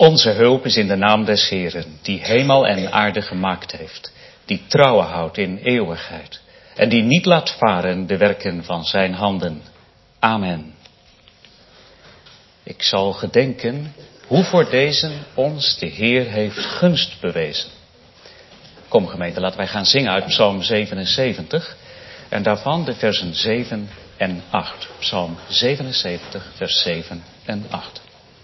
Onze hulp is in de naam des Heeren, die hemel en aarde gemaakt heeft, die trouwen houdt in eeuwigheid en die niet laat varen de werken van zijn handen. Amen. Ik zal gedenken hoe voor deze ons de Heer heeft gunst bewezen. Kom gemeente, laten wij gaan zingen uit Psalm 77 en daarvan de versen 7 en 8. Psalm 77, vers 7 en 8.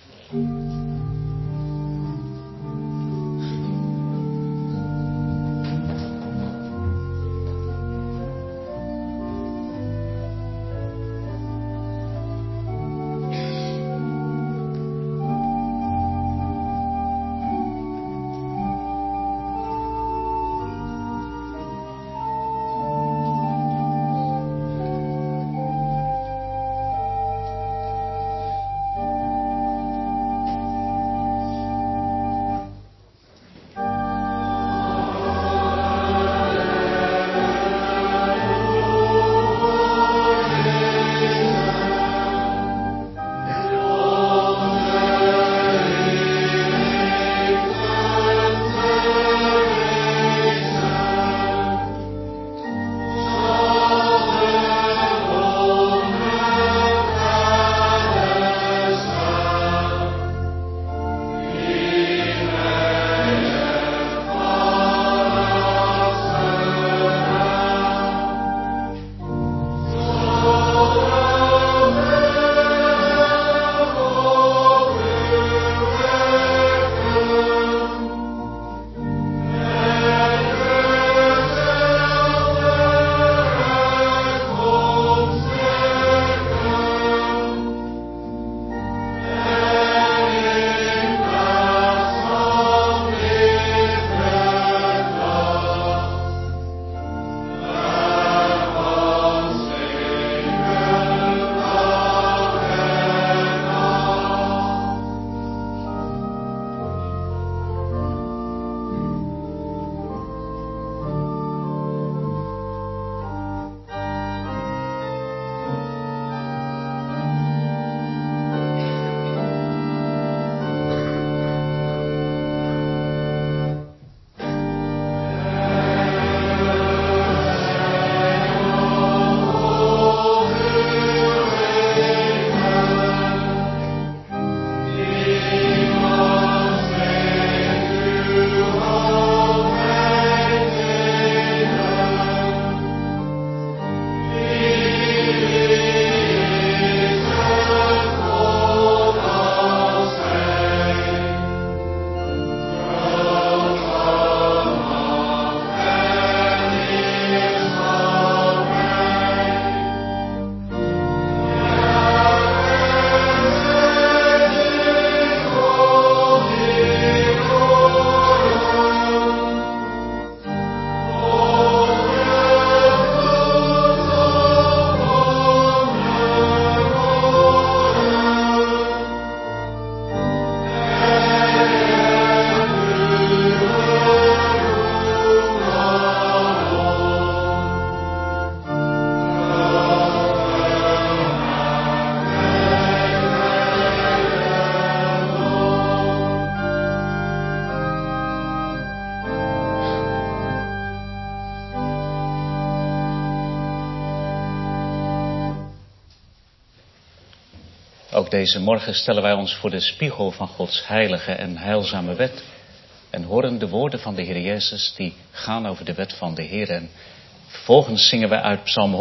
Ook deze morgen stellen wij ons voor de spiegel van Gods heilige en heilzame wet en horen de woorden van de Heer Jezus die gaan over de wet van de Heer. En vervolgens zingen wij uit Psalm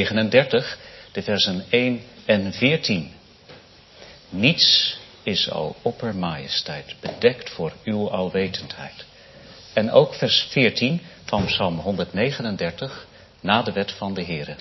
139, de versen 1 en 14. Niets is, o oppermajesteit, bedekt voor uw alwetendheid. En ook vers 14 van Psalm 139, na de wet van de Heer.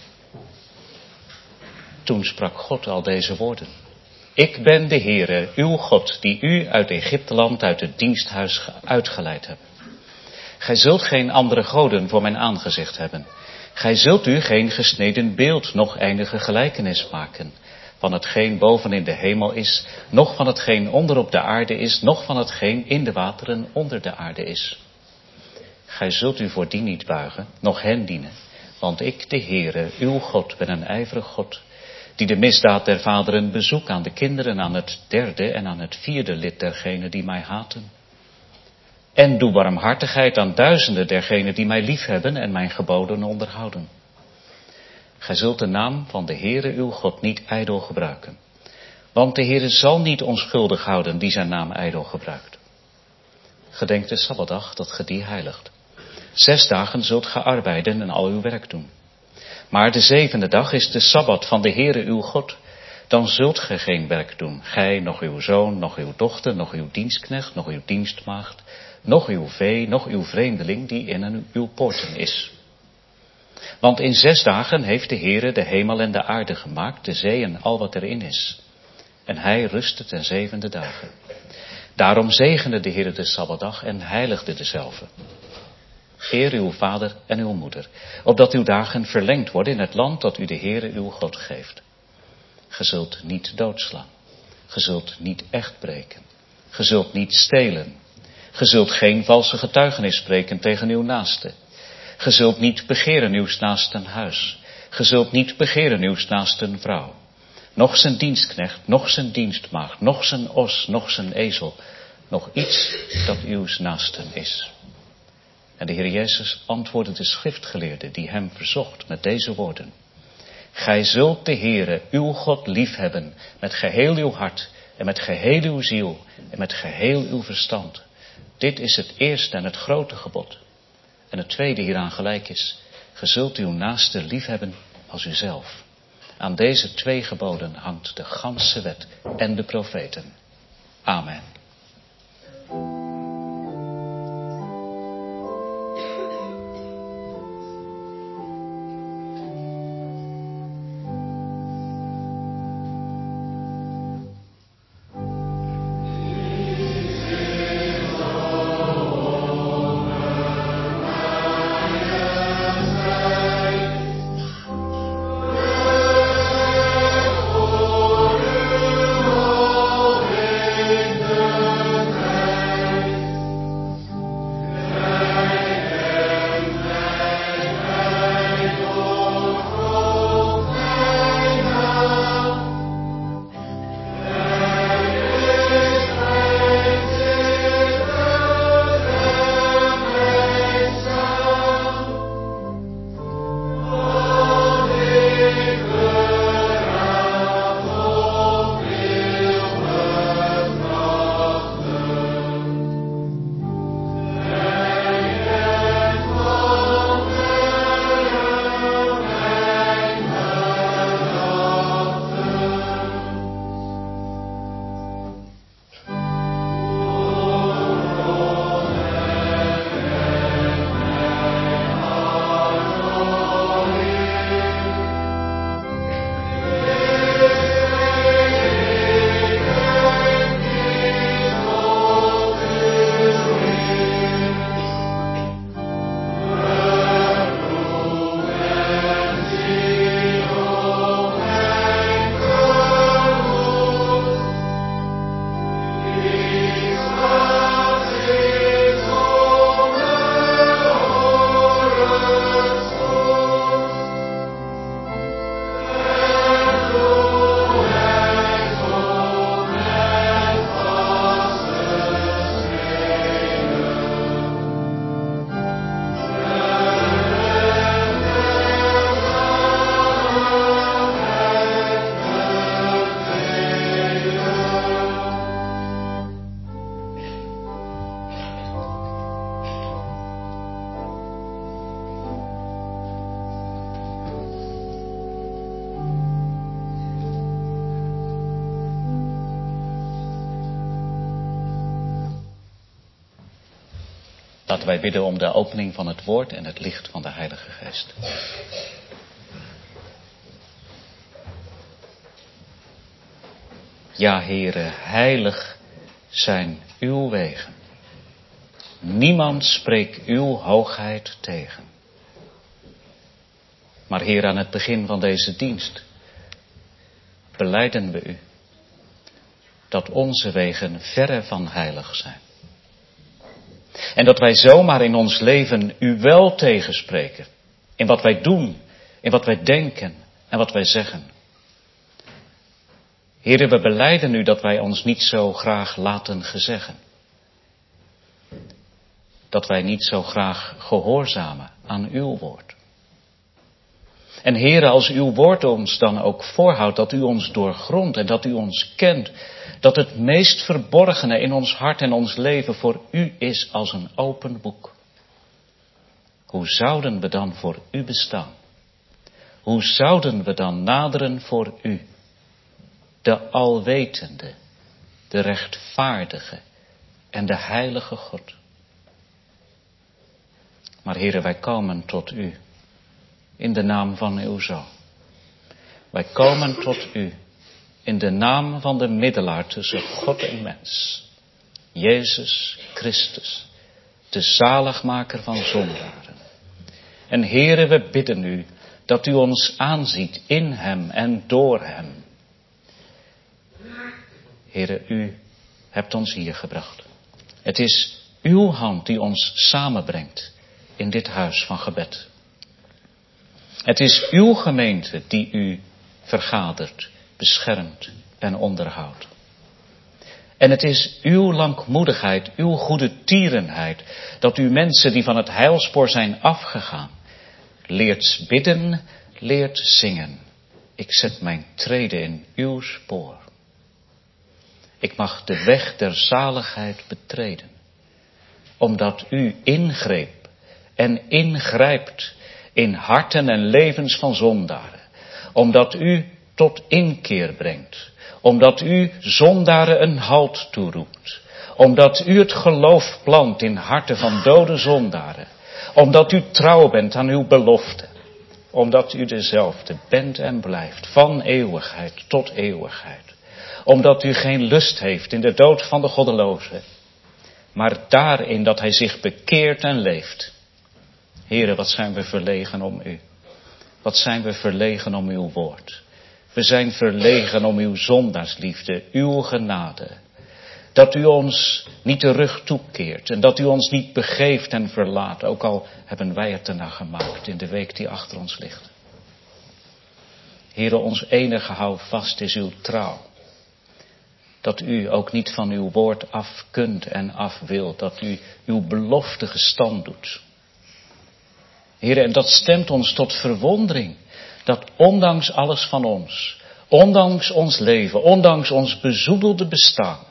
Toen sprak God al deze woorden. Ik ben de Heere, uw God, die u uit Egypteland, uit het diensthuis uitgeleid hebt. Gij zult geen andere goden voor mijn aangezicht hebben. Gij zult u geen gesneden beeld, noch eindige gelijkenis maken. Van hetgeen boven in de hemel is, noch van hetgeen onder op de aarde is, noch van hetgeen in de wateren onder de aarde is. Gij zult u voor die niet buigen, noch hen dienen. Want ik, de Heere, uw God, ben een ijverig God, die de misdaad der vaderen bezoek aan de kinderen, aan het derde en aan het vierde lid dergenen die mij haten. En doe barmhartigheid aan duizenden dergenen die mij liefhebben en mijn geboden onderhouden. Gij zult de naam van de Heere uw God niet ijdel gebruiken. Want de Heere zal niet onschuldig houden die zijn naam ijdel gebruikt. Gedenk de Sabbatdag dat ge die heiligt. 6 dagen zult ge arbeiden en al uw werk doen. Maar de 7e dag is de Sabbat van de Heere uw God. Dan zult ge geen werk doen. Gij, nog uw zoon, nog uw dochter, nog uw dienstknecht, nog uw dienstmaagd, nog uw vee, nog uw vreemdeling die in uw poorten is. Want in 6 dagen heeft de Heere de hemel en de aarde gemaakt, de zee en al wat erin is. En hij rustte ten 7e dagen. Daarom zegende de Heere de Sabbatdag en heiligde dezelve. Eer uw vader en uw moeder, opdat uw dagen verlengd worden in het land dat u de Heere uw God geeft. Ge zult niet doodslaan. Ge zult niet echt breken. Ge zult niet stelen. Ge zult geen valse getuigenis spreken tegen uw naaste. Ge zult niet begeren uws naasten huis. Ge zult niet begeren uws naasten vrouw. Nog zijn dienstknecht, nog zijn dienstmaagd, nog zijn os, nog zijn ezel. Nog iets dat uws naasten is. En de Heer Jezus antwoordde de schriftgeleerde die hem verzocht met deze woorden. Gij zult de Heere uw God liefhebben met geheel uw hart en met geheel uw ziel en met geheel uw verstand. Dit is het eerste en het grote gebod. En het tweede hieraan gelijk is, ge zult uw naaste liefhebben als uzelf. Aan deze 2 geboden hangt de ganse wet en de profeten. Amen. Laten wij bidden om de opening van het woord en het licht van de Heilige Geest. Ja, Heere, heilig zijn uw wegen. Niemand spreekt uw hoogheid tegen. Maar Heer, aan het begin van deze dienst belijden we u dat onze wegen verre van heilig zijn. En dat wij zomaar in ons leven u wel tegenspreken. In wat wij doen, in wat wij denken en wat wij zeggen. Heere, we belijden u dat wij ons niet zo graag laten gezeggen. Dat wij niet zo graag gehoorzamen aan uw woord. En Heere, als uw woord ons dan ook voorhoudt dat u ons doorgrondt en dat u ons kent, dat het meest verborgene in ons hart en ons leven voor u is als een open boek. Hoe zouden we dan voor u bestaan? Hoe zouden we dan naderen voor u? De alwetende, de rechtvaardige en de heilige God. Maar Heere, wij komen tot u in de naam van uw Zoon. Wij komen tot u in de naam van de middelaar tussen God en mens. Jezus Christus, de zaligmaker van zondaren. En Heere, we bidden u dat u ons aanziet in hem en door hem. Heere, u hebt ons hier gebracht. Het is uw hand die ons samenbrengt in dit huis van gebed. Het is uw gemeente die u vergadert, beschermt en onderhoudt. En het is uw langmoedigheid, uw goede tierenheid, dat u mensen die van het heilspoor zijn afgegaan, leert bidden, leert zingen. Ik zet mijn treden in uw spoor. Ik mag de weg der zaligheid betreden, omdat u ingreep en ingrijpt in harten en levens van zondaren. Omdat u tot inkeer brengt. Omdat u zondaren een halt toeroept. Omdat u het geloof plant in harten van dode zondaren. Omdat u trouw bent aan uw belofte. Omdat u dezelfde bent en blijft van eeuwigheid tot eeuwigheid. Omdat u geen lust heeft in de dood van de goddeloze. Maar daarin dat hij zich bekeert en leeft. Heere, wat zijn we verlegen om u. Wat zijn we verlegen om uw woord. We zijn verlegen om uw zondaarsliefde, uw genade. Dat u ons niet de rug toekeert en dat u ons niet begeeft en verlaat. Ook al hebben wij het ernaar gemaakt in de week die achter ons ligt. Heere, ons enige houvast is uw trouw. Dat u ook niet van uw woord af kunt en af wilt. Dat u uw belofte gestand doet. Heere, en dat stemt ons tot verwondering. Dat ondanks alles van ons, ondanks ons leven, ondanks ons bezoedelde bestaan,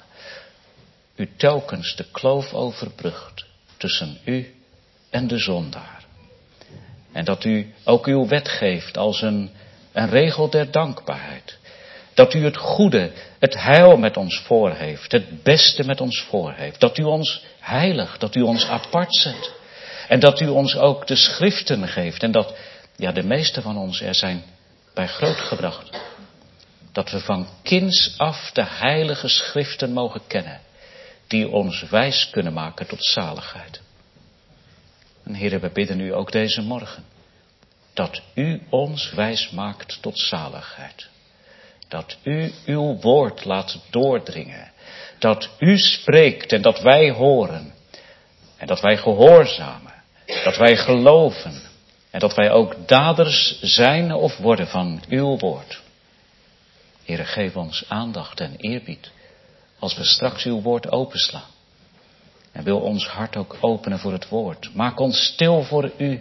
u telkens de kloof overbrugt tussen u en de zondaar. En dat u ook uw wet geeft als een regel der dankbaarheid. Dat u het goede, het heil met ons voor heeft, het beste met ons voor heeft. Dat u ons heiligt, dat u ons apart zet. En dat u ons ook de schriften geeft. En dat, ja, de meeste van ons er zijn bij grootgebracht. Dat we van kinds af de heilige schriften mogen kennen. Die ons wijs kunnen maken tot zaligheid. En Heere, we bidden u ook deze morgen. Dat u ons wijs maakt tot zaligheid. Dat u uw woord laat doordringen. Dat u spreekt en dat wij horen. En dat wij gehoorzamen. Dat wij geloven. En dat wij ook daders zijn of worden van uw woord. Heere, geef ons aandacht en eerbied. Als we straks uw woord openslaan. En wil ons hart ook openen voor het woord. Maak ons stil voor u.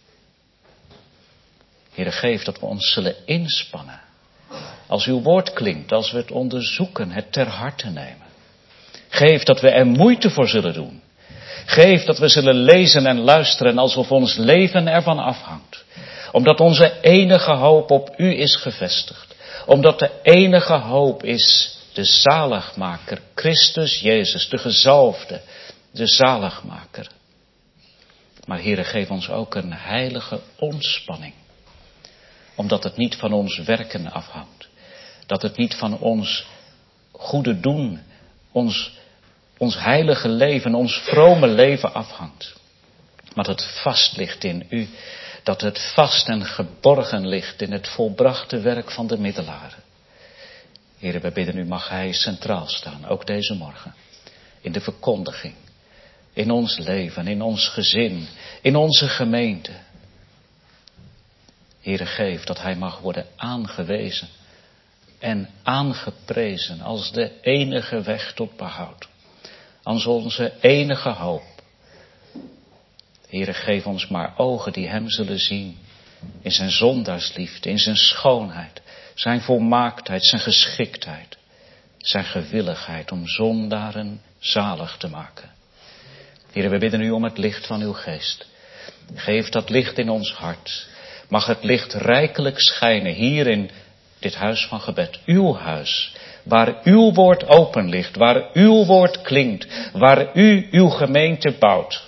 Heere, geef dat we ons zullen inspannen. Als uw woord klinkt, als we het onderzoeken, het ter harte nemen. Geef dat we er moeite voor zullen doen. Geef dat we zullen lezen en luisteren alsof ons leven ervan afhangt. Omdat onze enige hoop op u is gevestigd. Omdat de enige hoop is de zaligmaker, Christus Jezus, de gezalfde, de zaligmaker. Maar Heere, geef ons ook een heilige ontspanning. Omdat het niet van ons werken afhangt. Dat het niet van ons goede doen, ons heilige leven, ons vrome leven afhangt. Maar dat het vast ligt in u. Dat het vast en geborgen ligt in het volbrachte werk van de middelaren. Heere, we bidden u, mag hij centraal staan, ook deze morgen. In de verkondiging. In ons leven, in ons gezin, in onze gemeente. Heere, geef dat hij mag worden aangewezen en aangeprezen als de enige weg tot behoud. Als onze enige hoop. Heere, geef ons maar ogen die hem zullen zien. In zijn zondaarsliefde, in zijn schoonheid, zijn volmaaktheid, zijn geschiktheid. Zijn gewilligheid om zondaren zalig te maken. Heere, we bidden u om het licht van uw geest. Geef dat licht in ons hart. Mag het licht rijkelijk schijnen hier in dit huis van gebed. Uw huis, waar uw woord open ligt, waar uw woord klinkt, waar u uw gemeente bouwt.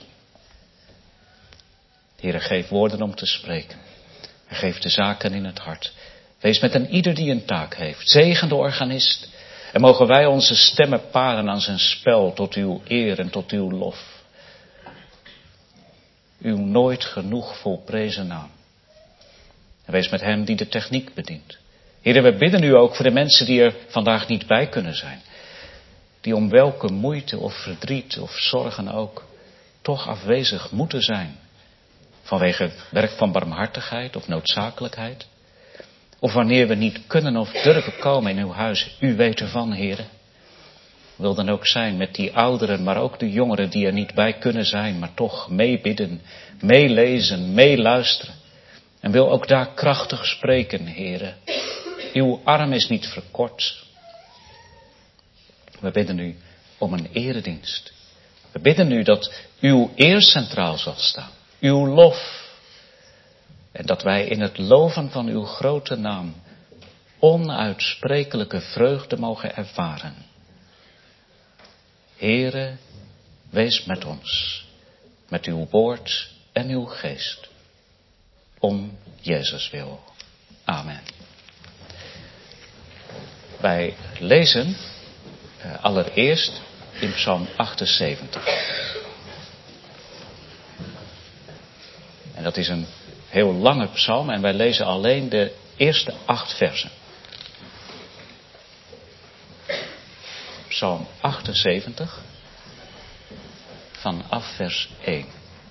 Heere, geef woorden om te spreken. En geef de zaken in het hart. Wees met een ieder die een taak heeft. Zegen de organist. En mogen wij onze stemmen paren aan zijn spel tot uw eer en tot uw lof. Uw nooit genoeg volprezen naam. En wees met hem die de techniek bedient. Heere, we bidden u ook voor de mensen die er vandaag niet bij kunnen zijn. Die om welke moeite of verdriet of zorgen ook toch afwezig moeten zijn. Vanwege werk van barmhartigheid of noodzakelijkheid. Of wanneer we niet kunnen of durven komen in uw huis. U weet ervan, Heere. Wil dan ook zijn met die ouderen, maar ook de jongeren die er niet bij kunnen zijn. Maar toch meebidden, meelezen, meeluisteren. En wil ook daar krachtig spreken, Heere. Uw arm is niet verkort. We bidden u om een eredienst. We bidden u dat uw eer centraal zal staan. Uw lof. En dat wij in het loven van uw grote naam onuitsprekelijke vreugde mogen ervaren. Heere, wees met ons, met uw woord en uw geest. Om Jezus wil. Amen. Wij lezen allereerst in Psalm 78. En dat is een heel lange psalm en wij lezen alleen de eerste 8 versen. Psalm 78, vanaf vers 1.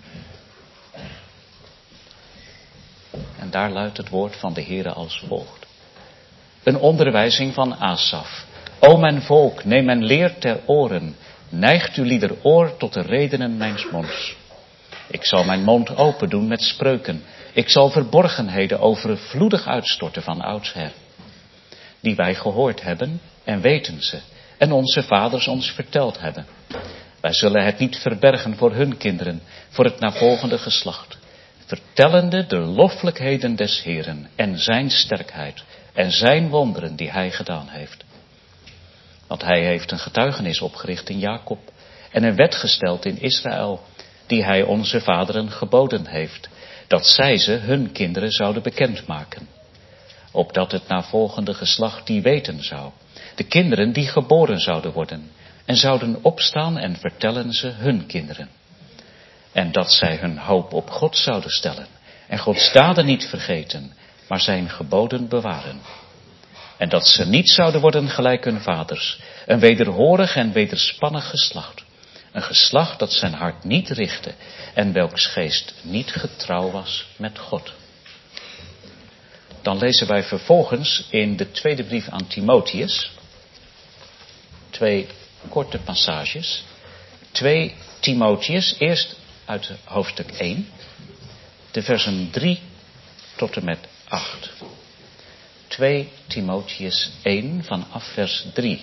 En daar luidt het woord van de Heere als volgt. Een onderwijzing van Asaf. O mijn volk, neem mijn leer ter oren. Neigt uw lieder oor tot de redenen mijns monds. Ik zal mijn mond open doen met spreuken. Ik zal verborgenheden overvloedig uitstorten van oudsher. Die wij gehoord hebben en weten ze. En onze vaders ons verteld hebben. Wij zullen het niet verbergen voor hun kinderen, voor het navolgende geslacht. Vertellende de loffelijkheden des Heeren en zijn sterkheid en zijn wonderen die hij gedaan heeft. Want hij heeft een getuigenis opgericht in Jacob en een wet gesteld in Israël, die hij onze vaderen geboden heeft, dat zij ze hun kinderen zouden bekendmaken. Opdat het navolgende geslacht die weten zou, de kinderen die geboren zouden worden, en zouden opstaan en vertellen ze hun kinderen. En dat zij hun hoop op God zouden stellen, en Gods daden niet vergeten, maar zijn geboden bewaren. En dat ze niet zouden worden gelijk hun vaders, een wederhorig en wederspannig geslacht. Een geslacht dat zijn hart niet richtte en welks geest niet getrouw was met God. Dan lezen wij vervolgens in de tweede brief aan Timotheus 2 korte passages. 2 Timotheus, eerst uit hoofdstuk 1, de versen 3 tot en met 8. 2 Timotheus 1 vanaf vers 3.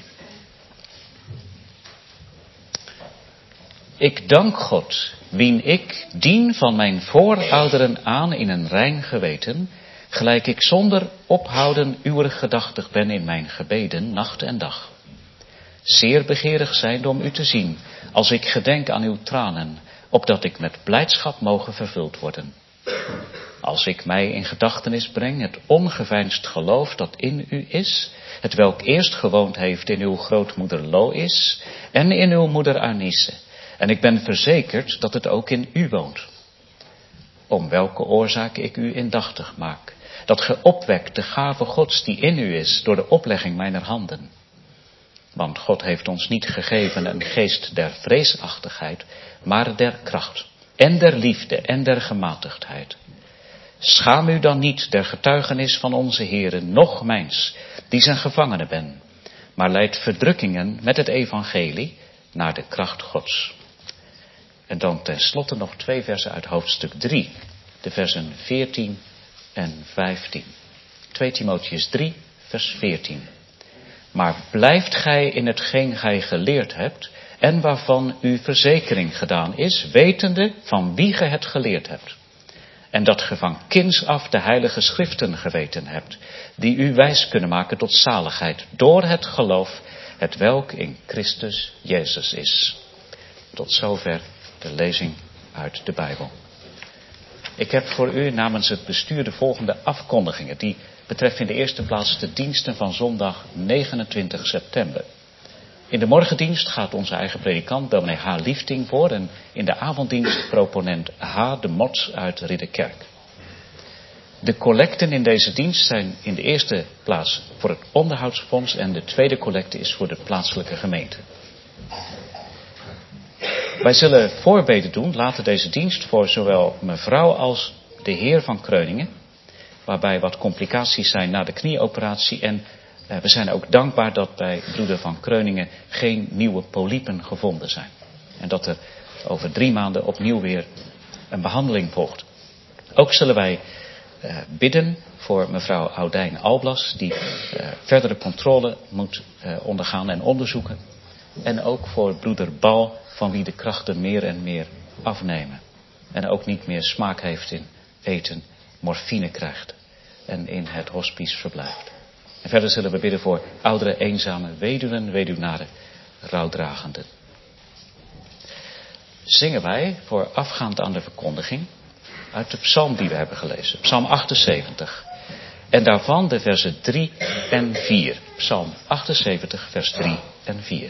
Ik dank God, wien ik dien van mijn voorouderen aan in een rein geweten, gelijk ik zonder ophouden uwer gedachtig ben in mijn gebeden, nacht en dag. Zeer begeerig zijnde om u te zien, als ik gedenk aan uw tranen, opdat ik met blijdschap mogen vervuld worden. Als ik mij in gedachtenis breng het ongeveinsd geloof dat in u is, het welk eerst gewoond heeft in uw grootmoeder Lois en in uw moeder Eunice. En ik ben verzekerd dat het ook in u woont. Om welke oorzaak ik u indachtig maak, dat ge opwekt de gave Gods die in u is door de oplegging mijner handen. Want God heeft ons niet gegeven een geest der vreesachtigheid, maar der kracht en der liefde en der gematigdheid. Schaam u dan niet der getuigenis van onze Heere, noch mijns, die zijn gevangene ben, maar leidt verdrukkingen met het evangelie naar de kracht Gods. En dan tenslotte nog 2 versen uit hoofdstuk 3, de versen 14 en 15. 2 Timotheüs 3, vers 14. Maar blijft gij in hetgeen gij geleerd hebt en waarvan uw verzekering gedaan is, wetende van wie gij het geleerd hebt. En dat ge van kinds af de heilige schriften geweten hebt, die u wijs kunnen maken tot zaligheid door het geloof, het welk in Christus Jezus is. Tot zover de lezing uit de Bijbel. Ik heb voor u namens het bestuur de volgende afkondigingen. Die betreffen in de eerste plaats de diensten van zondag 29 september. In de morgendienst gaat onze eigen predikant dominee H. Liefting voor en in de avonddienst proponent H. de Mots uit Ridderkerk. De collecten in deze dienst zijn in de eerste plaats voor het onderhoudsfonds en de tweede collecte is voor de plaatselijke gemeente. Wij zullen voorbeden doen later deze dienst voor zowel mevrouw als de heer van Kreuningen, waarbij wat complicaties zijn na de knieoperatie en we zijn ook dankbaar dat bij broeder van Kreuningen geen nieuwe polypen gevonden zijn. En dat er over 3 maanden opnieuw weer een behandeling volgt. Ook zullen wij bidden voor mevrouw Oudijn Alblas, die verdere controle moet ondergaan en onderzoeken. En ook voor broeder Bal, van wie de krachten meer en meer afnemen. En ook niet meer smaak heeft in eten, morfine krijgt en in het hospice verblijft. En verder zullen we bidden voor oudere, eenzame weduwen, weduwnaren, rouwdragenden. Zingen wij voorafgaand aan de verkondiging uit de psalm die we hebben gelezen. Psalm 78. En daarvan de versen 3 en 4. Psalm 78, vers 3 en 4.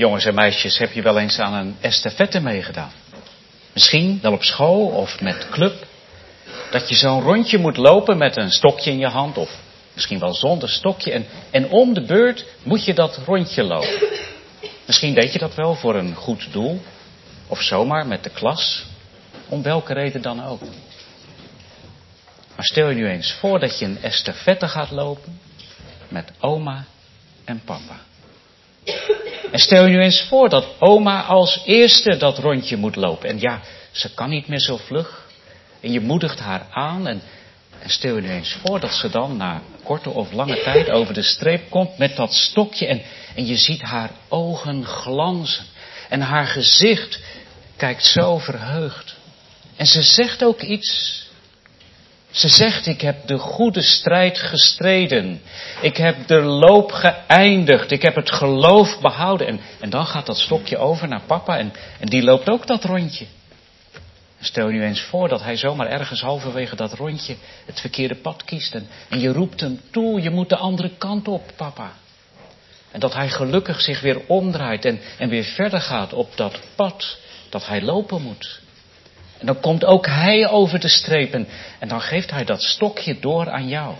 Jongens en meisjes, heb je wel eens aan een estafette meegedaan? Misschien wel op school of met club. Dat je zo'n rondje moet lopen met een stokje in je hand of misschien wel zonder stokje. En om de beurt moet je dat rondje lopen. Misschien deed je dat wel voor een goed doel. Of zomaar met de klas. Om welke reden dan ook. Maar stel je nu eens voor dat je een estafette gaat lopen met oma en papa. En stel je nu eens voor dat oma als eerste dat rondje moet lopen. En ja, ze kan niet meer zo vlug. En je moedigt haar aan. En stel je nu eens voor dat ze dan na korte of lange tijd over de streep komt met dat stokje. En je ziet haar ogen glanzen. En haar gezicht kijkt zo verheugd. En ze zegt ook iets. Ze zegt, ik heb de goede strijd gestreden. Ik heb de loop geëindigd. Ik heb het geloof behouden. En dan gaat dat stokje over naar papa en die loopt ook dat rondje. Stel je nu eens voor dat hij zomaar ergens halverwege dat rondje het verkeerde pad kiest. En je roept hem toe, je moet de andere kant op, papa. En dat hij gelukkig zich weer omdraait en weer verder gaat op dat pad dat hij lopen moet. En dan komt ook hij over de streep en dan geeft hij dat stokje door aan jou.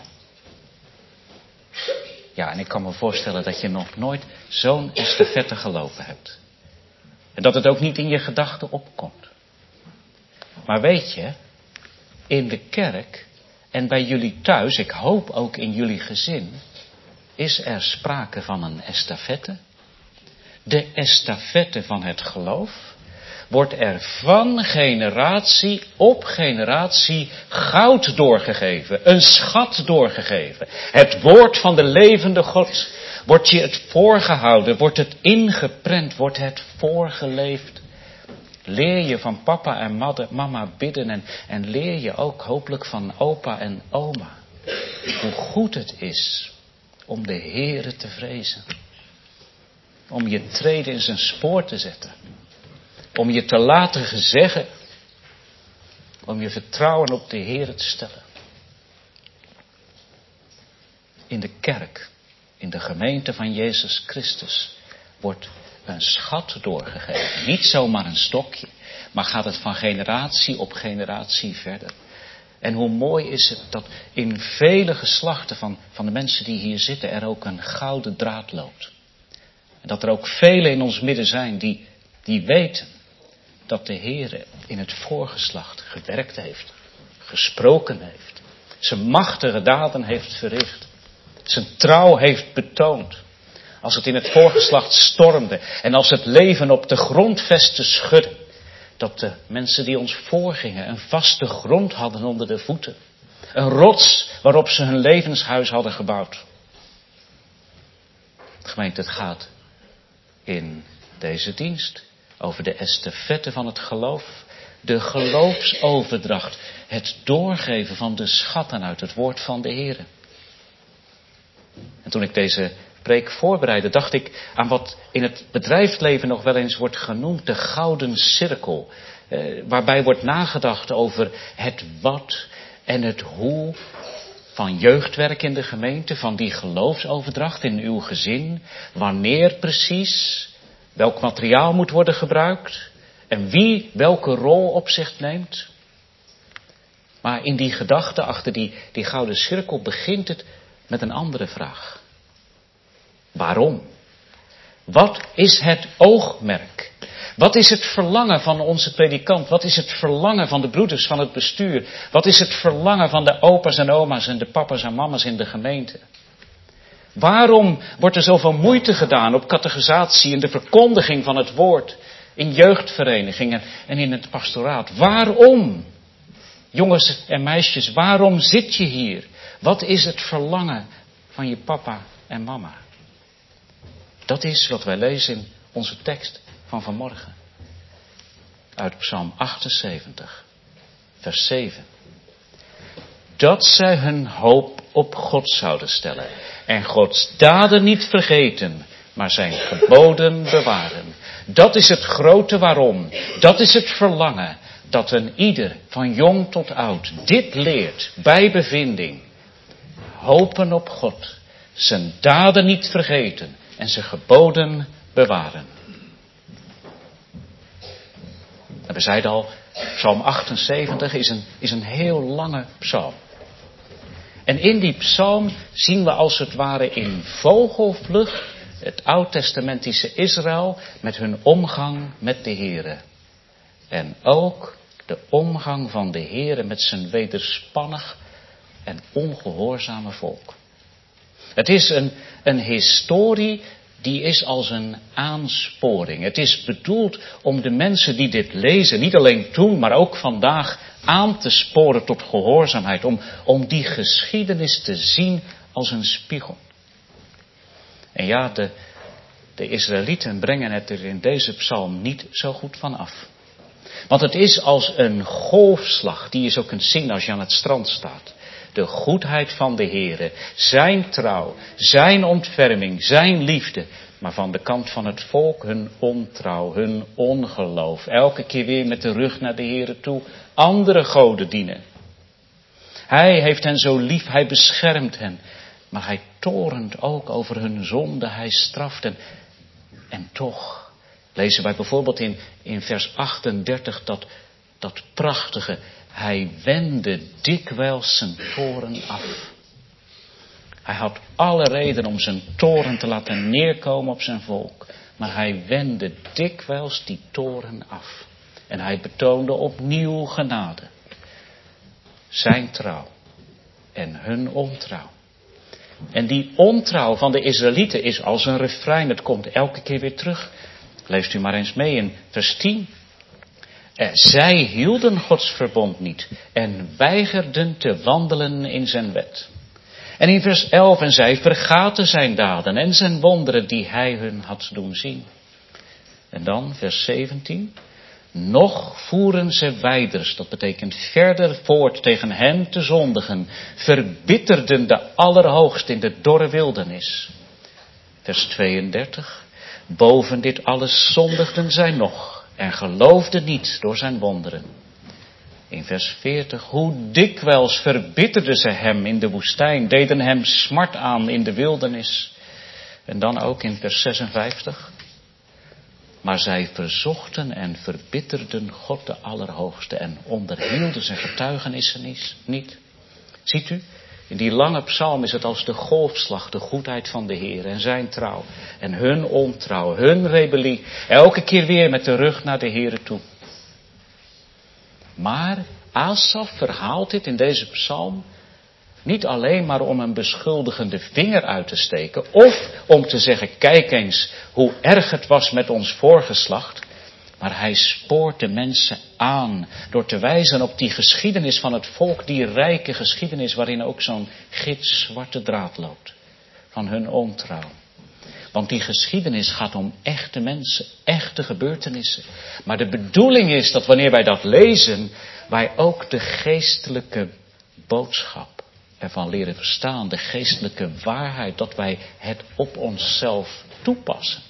Ja, en ik kan me voorstellen dat je nog nooit zo'n estafette gelopen hebt. En dat het ook niet in je gedachten opkomt. Maar weet je, in de kerk en bij jullie thuis, ik hoop ook in jullie gezin, is er sprake van een estafette. De estafette van het geloof. Wordt er van generatie op generatie goud doorgegeven, een schat doorgegeven. Het woord van de levende God, wordt je het voorgehouden, wordt het ingeprent, wordt het voorgeleefd. Leer je van papa en mama bidden en leer je ook hopelijk van opa en oma. Hoe goed het is om de Heere te vrezen. Om je treden in zijn spoor te zetten. Om je te laten gezeggen. Om je vertrouwen op de Heere te stellen. In de kerk, in de gemeente van Jezus Christus, wordt een schat doorgegeven. Niet zomaar een stokje, maar gaat het van generatie op generatie verder. En hoe mooi is het dat in vele geslachten van de mensen die hier zitten er ook een gouden draad loopt. En dat er ook velen in ons midden zijn die weten dat de Heere in het voorgeslacht gewerkt heeft, gesproken heeft, zijn machtige daden heeft verricht, zijn trouw heeft betoond. Als het in het voorgeslacht stormde en als het leven op de grondvesten schudde, dat de mensen die ons voorgingen een vaste grond hadden onder de voeten. Een rots waarop ze hun levenshuis hadden gebouwd. Gemeente, het gaat in deze dienst over de estafette van het geloof. De geloofsoverdracht. Het doorgeven van de schatten uit het woord van de Heere. En toen ik deze preek voorbereidde, dacht ik aan wat in het bedrijfsleven nog wel eens wordt genoemd de gouden cirkel. Waarbij wordt nagedacht over het wat en het hoe van jeugdwerk in de gemeente, van die geloofsoverdracht in uw gezin. Wanneer precies, welk materiaal moet worden gebruikt en wie welke rol op zich neemt. Maar in die gedachte achter die gouden cirkel begint het met een andere vraag. Waarom? Wat is het oogmerk? Wat is het verlangen van onze predikant? Wat is het verlangen van de broeders van het bestuur? Wat is het verlangen van de opa's en oma's en de papa's en mama's in de gemeente? Waarom wordt er zoveel moeite gedaan op catechisatie en de verkondiging van het woord, in jeugdverenigingen en in het pastoraat? Waarom? Jongens en meisjes, waarom zit je hier? Wat is het verlangen van je papa en mama? Dat is wat wij lezen in onze tekst van vanmorgen. Uit Psalm 78, vers 7. Dat zij hun hoop op God zouden stellen en Gods daden niet vergeten, maar zijn geboden bewaren. Dat is het grote waarom. Dat is het verlangen. Dat een ieder, van jong tot oud, dit leert bij bevinding. Hopen op God. Zijn daden niet vergeten en zijn geboden bewaren. En we zeiden al, Psalm 78 is een heel lange psalm. En in die psalm zien we als het ware in vogelvlucht het oud-testamentische Israël met hun omgang met de Here. En ook de omgang van de Here met zijn wederspannig en ongehoorzame volk. Het is een historie die is als een aansporing. Het is bedoeld om de mensen die dit lezen, niet alleen toen, maar ook vandaag, aan te sporen tot gehoorzaamheid. Om die geschiedenis te zien als een spiegel. En ja, de Israëlieten brengen het er in deze psalm niet zo goed van af. Want het is als een golfslag die je zo kunt zien als je aan het strand staat. De goedheid van de Heere, zijn trouw, zijn ontferming, zijn liefde. Maar van de kant van het volk hun ontrouw, hun ongeloof. Elke keer weer met de rug naar de Heere toe, andere goden dienen. Hij heeft hen zo lief, hij beschermt hen. Maar hij torent ook over hun zonde, hij straft hen. En toch lezen wij bijvoorbeeld in vers 38 dat prachtige. Hij wendde dikwijls zijn toorn af. Hij had alle reden om zijn toorn te laten neerkomen op zijn volk. Maar hij wendde dikwijls die toorn af. En hij betoonde opnieuw genade. Zijn trouw en hun ontrouw. En die ontrouw van de Israëlieten is als een refrein. Het komt elke keer weer terug. Leest u maar eens mee in vers 10. Zij hielden Gods verbond niet en weigerden te wandelen in zijn wet. En in vers 11, en zij vergaten zijn daden en zijn wonderen die hij hun had doen zien. En dan vers 17. Nog voeren ze wijders, dat betekent verder voort tegen hem te zondigen, verbitterden de Allerhoogste in de dorre wildernis. Vers 32. Boven dit alles zondigden zij nog en geloofden niet door zijn wonderen. In vers 40. Hoe dikwijls verbitterden ze hem in de woestijn, deden hem smart aan in de wildernis. En dan ook in vers 56. Maar zij verzochten en verbitterden God de Allerhoogste en onderhielden zijn getuigenissen niet. Ziet u, in die lange psalm is het als de golfslag, de goedheid van de Heer en zijn trouw. En hun ontrouw, hun rebellie, elke keer weer met de rug naar de Heer toe. Maar Asaf verhaalt dit in deze psalm niet alleen maar om een beschuldigende vinger uit te steken. Of om te zeggen, kijk eens hoe erg het was met ons voorgeslacht. Maar hij spoort de mensen aan door te wijzen op die geschiedenis van het volk. Die rijke geschiedenis waarin ook zo'n gitzwarte draad loopt. Van hun ontrouw. Want die geschiedenis gaat om echte mensen, echte gebeurtenissen. Maar de bedoeling is dat wanneer wij dat lezen, wij ook de geestelijke boodschap ervan leren verstaan. De geestelijke waarheid, dat wij het op onszelf toepassen.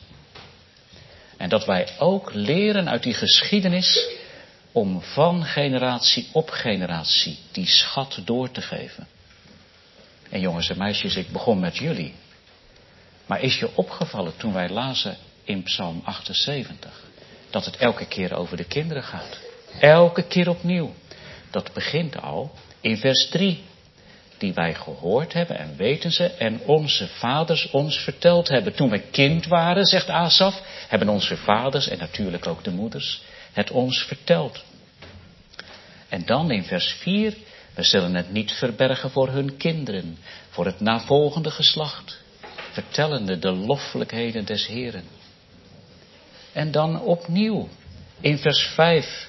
En dat wij ook leren uit die geschiedenis om van generatie op generatie die schat door te geven. En jongens en meisjes, ik begon met jullie. Maar is je opgevallen toen wij lazen in Psalm 78, dat het elke keer over de kinderen gaat? Elke keer opnieuw. Dat begint al in vers 3. Die wij gehoord hebben en weten ze en onze vaders ons verteld hebben. Toen we kind waren, zegt Asaf, hebben onze vaders en natuurlijk ook de moeders het ons verteld. En dan in vers 4, we zullen het niet verbergen voor hun kinderen, voor het navolgende geslacht, vertellende de loffelijkheden des Heeren. En dan opnieuw in vers 5.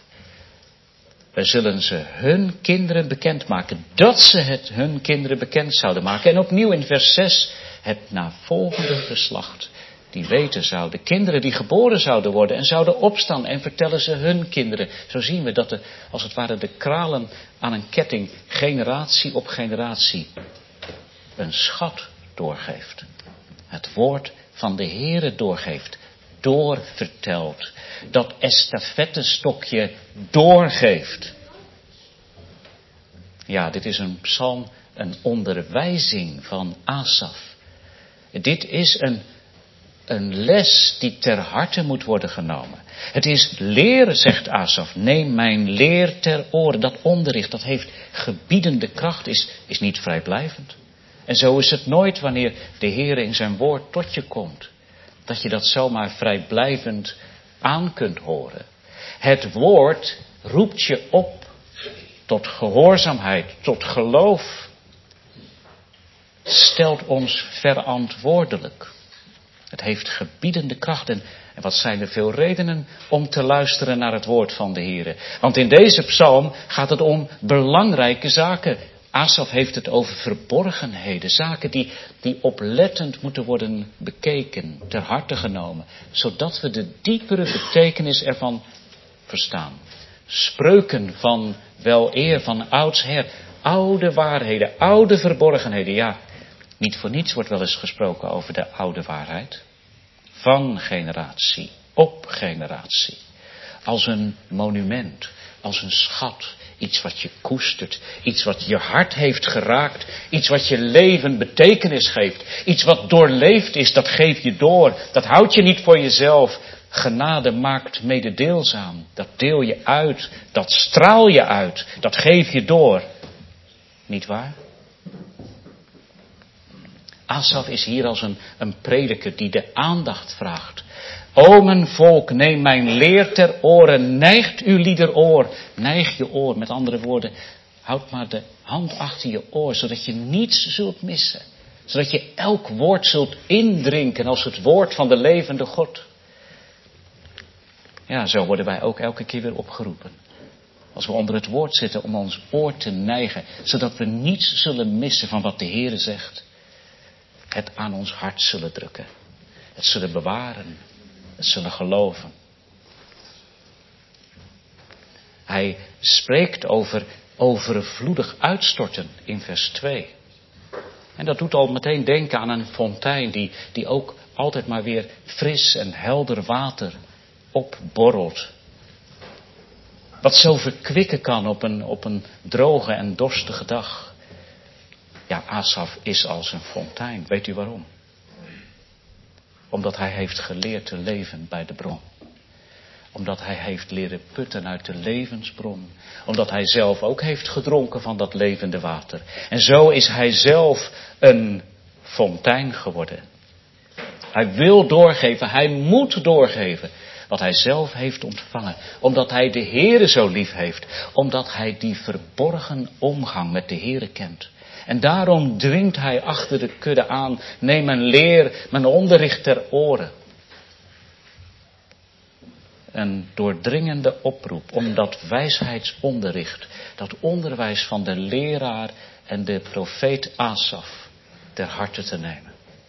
We zullen ze hun kinderen bekendmaken. Dat ze het hun kinderen bekend zouden maken. En opnieuw in vers 6. Het navolgende geslacht. Die weten zouden. Kinderen die geboren zouden worden. En zouden opstaan. En vertellen ze hun kinderen. Zo zien we dat als het ware de kralen aan een ketting. Generatie op generatie. Een schat doorgeeft. Het woord van de Heere doorgeeft. Doorvertelt. Dat estafettestokje doorgeeft. Ja, dit is een psalm, een onderwijzing van Asaf. Dit is een les die ter harte moet worden genomen. Het is leren, zegt Asaf. Neem mijn leer ter oren. Dat onderricht, dat heeft gebiedende kracht, is niet vrijblijvend. En zo is het nooit wanneer de Heer in zijn woord tot je komt. Dat je dat zomaar vrijblijvend aan kunt horen. Het woord roept je op tot gehoorzaamheid, tot geloof. Stelt ons verantwoordelijk. Het heeft gebiedende kracht. En wat zijn er veel redenen om te luisteren naar het woord van de Heer. Want in deze psalm gaat het om belangrijke zaken. Asaf heeft het over verborgenheden. Zaken die oplettend moeten worden bekeken, ter harte genomen. Zodat we de diepere betekenis ervan verstaan. Spreuken van weleer, van oudsher. Oude waarheden, oude verborgenheden. Ja, niet voor niets wordt wel eens gesproken over de oude waarheid. Van generatie op generatie. Als een monument, als een schat. Iets wat je koestert, iets wat je hart heeft geraakt. Iets wat je leven betekenis geeft. Iets wat doorleefd is, dat geef je door. Dat houd je niet voor jezelf. Genade maakt mededeelzaam. Dat deel je uit, dat straal je uit. Dat geef je door. Niet waar? Asaf is hier als een prediker die de aandacht vraagt. O mijn volk, neem mijn leer ter oren, neigt uw liederoor. Neig je oor, met andere woorden, houd maar de hand achter je oor, zodat je niets zult missen. Zodat je elk woord zult indrinken als het woord van de levende God. Ja, zo worden wij ook elke keer weer opgeroepen. Als we onder het woord zitten om ons oor te neigen, zodat we niets zullen missen van wat de Heere zegt. Het aan ons hart zullen drukken. Het zullen bewaren. Het zullen geloven. Hij spreekt over overvloedig uitstorten in vers 2. En dat doet al meteen denken aan een fontein die ook altijd maar weer fris en helder water opborrelt. Wat zo verkwikken kan op een droge en dorstige dag. Ja, Asaf is als een fontein. Weet u waarom? Omdat hij heeft geleerd te leven bij de bron. Omdat hij heeft leren putten uit de levensbron. Omdat hij zelf ook heeft gedronken van dat levende water. En zo is hij zelf een fontein geworden. Hij wil doorgeven, hij moet doorgeven wat hij zelf heeft ontvangen. Omdat hij de Heere zo lief heeft. Omdat hij die verborgen omgang met de Heere kent. En daarom dringt hij achter de kudde aan. Neem mijn leer, mijn onderricht ter oren. Een doordringende oproep om dat wijsheidsonderricht, dat onderwijs van de leraar en de profeet Asaf ter harte te nemen.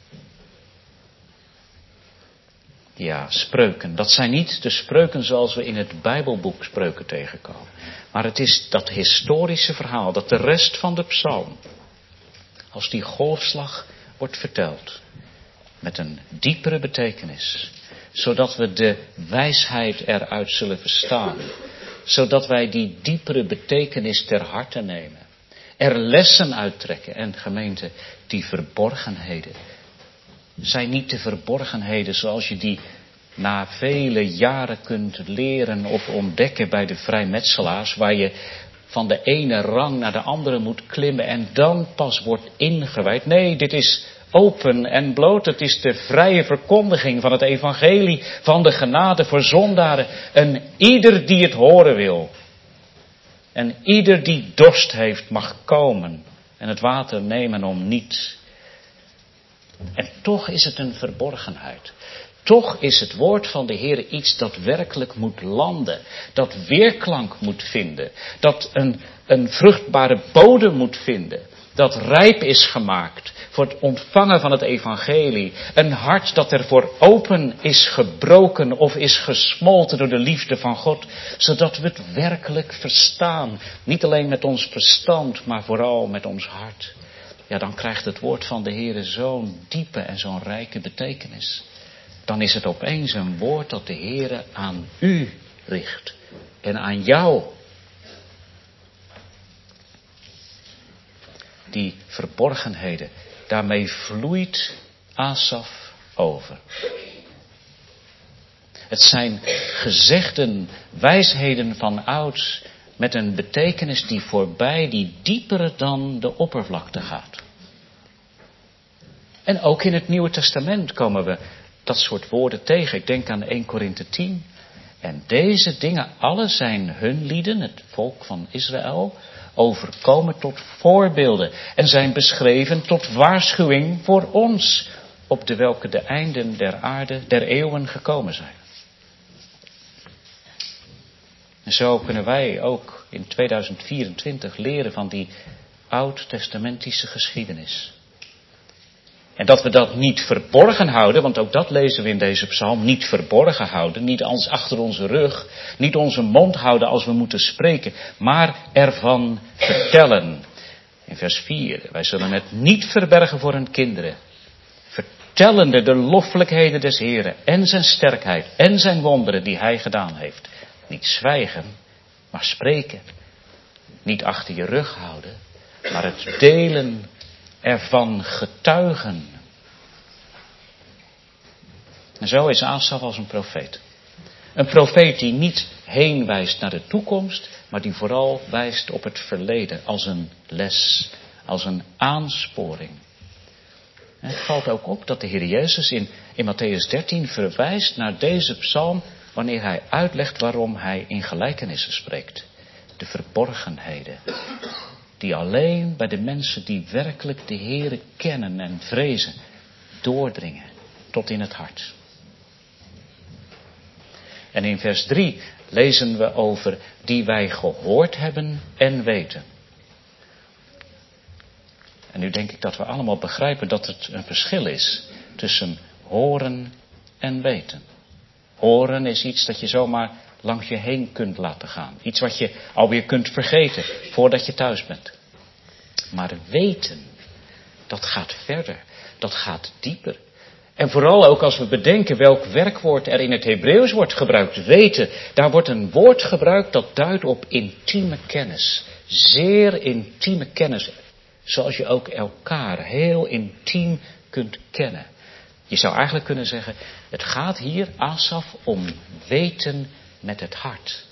Ja, spreuken. Dat zijn niet de spreuken zoals we in het Bijbelboek spreuken tegenkomen. Maar het is dat historische verhaal, dat de rest van de psalm, als die golfslag wordt verteld, met een diepere betekenis, zodat we de wijsheid eruit zullen verstaan, zodat wij die diepere betekenis ter harte nemen, er lessen uittrekken en gemeente, die verborgenheden zijn niet de verborgenheden zoals je die na vele jaren kunt leren of ontdekken bij de vrijmetselaars, waar je van de ene rang naar de andere moet klimmen en dan pas wordt ingewijd. Nee, dit is open en bloot. Het is de vrije verkondiging van het evangelie van de genade voor zondaren. En ieder die het horen wil. En ieder die dorst heeft mag komen en het water nemen om niet. En toch is het een verborgenheid. Toch is het woord van de Heer iets dat werkelijk moet landen. Dat weerklank moet vinden. Dat een vruchtbare bodem moet vinden. Dat rijp is gemaakt voor het ontvangen van het evangelie. Een hart dat ervoor open is gebroken of is gesmolten door de liefde van God. Zodat we het werkelijk verstaan. Niet alleen met ons verstand, maar vooral met ons hart. Ja, dan krijgt het woord van de Heer zo'n diepe en zo'n rijke betekenis. Dan is het opeens een woord dat de Heer aan u richt. En aan jou. Die verborgenheden, daarmee vloeit Asaf over. Het zijn gezegden, wijsheden van ouds met een betekenis die voorbij, die dieper dan de oppervlakte gaat. En ook in het Nieuwe Testament komen we dat soort woorden tegen. Ik denk aan 1 Korinthe 10. En deze dingen alle zijn hun lieden, het volk van Israël, overkomen tot voorbeelden en zijn beschreven tot waarschuwing voor ons, op de welke de einden der aarde, der eeuwen gekomen zijn. En zo kunnen wij ook in 2024 leren van die oud-testamentische geschiedenis. En dat we dat niet verborgen houden, want ook dat lezen we in deze psalm, niet verborgen houden, niet als achter onze rug, niet onze mond houden als we moeten spreken, maar ervan vertellen. In vers 4, wij zullen het niet verbergen voor hun kinderen, vertellende de loffelijkheden des Heren en zijn sterkheid en zijn wonderen die hij gedaan heeft. Niet zwijgen, maar spreken. Niet achter je rug houden, maar het delen ervan getuigen. En zo is Asaf als een profeet. Een profeet die niet heen wijst naar de toekomst, maar die vooral wijst op het verleden als een les, als een aansporing. En het valt ook op dat de Heer Jezus in Mattheüs 13 verwijst naar deze psalm wanneer hij uitlegt waarom hij in gelijkenissen spreekt. De verborgenheden. Die alleen bij de mensen die werkelijk de Heere kennen en vrezen, doordringen tot in het hart. En in vers 3 lezen we over die wij gehoord hebben en weten. En nu denk ik dat we allemaal begrijpen dat het een verschil is tussen horen en weten. Horen is iets dat je zomaar langs je heen kunt laten gaan. Iets wat je alweer kunt vergeten voordat je thuis bent. Maar weten, dat gaat verder. Dat gaat dieper. En vooral ook als we bedenken welk werkwoord er in het Hebreeuws wordt gebruikt. Weten, daar wordt een woord gebruikt dat duidt op intieme kennis. Zeer intieme kennis. Zoals je ook elkaar heel intiem kunt kennen. Je zou eigenlijk kunnen zeggen, het gaat hier, Asaf, om weten met het hart.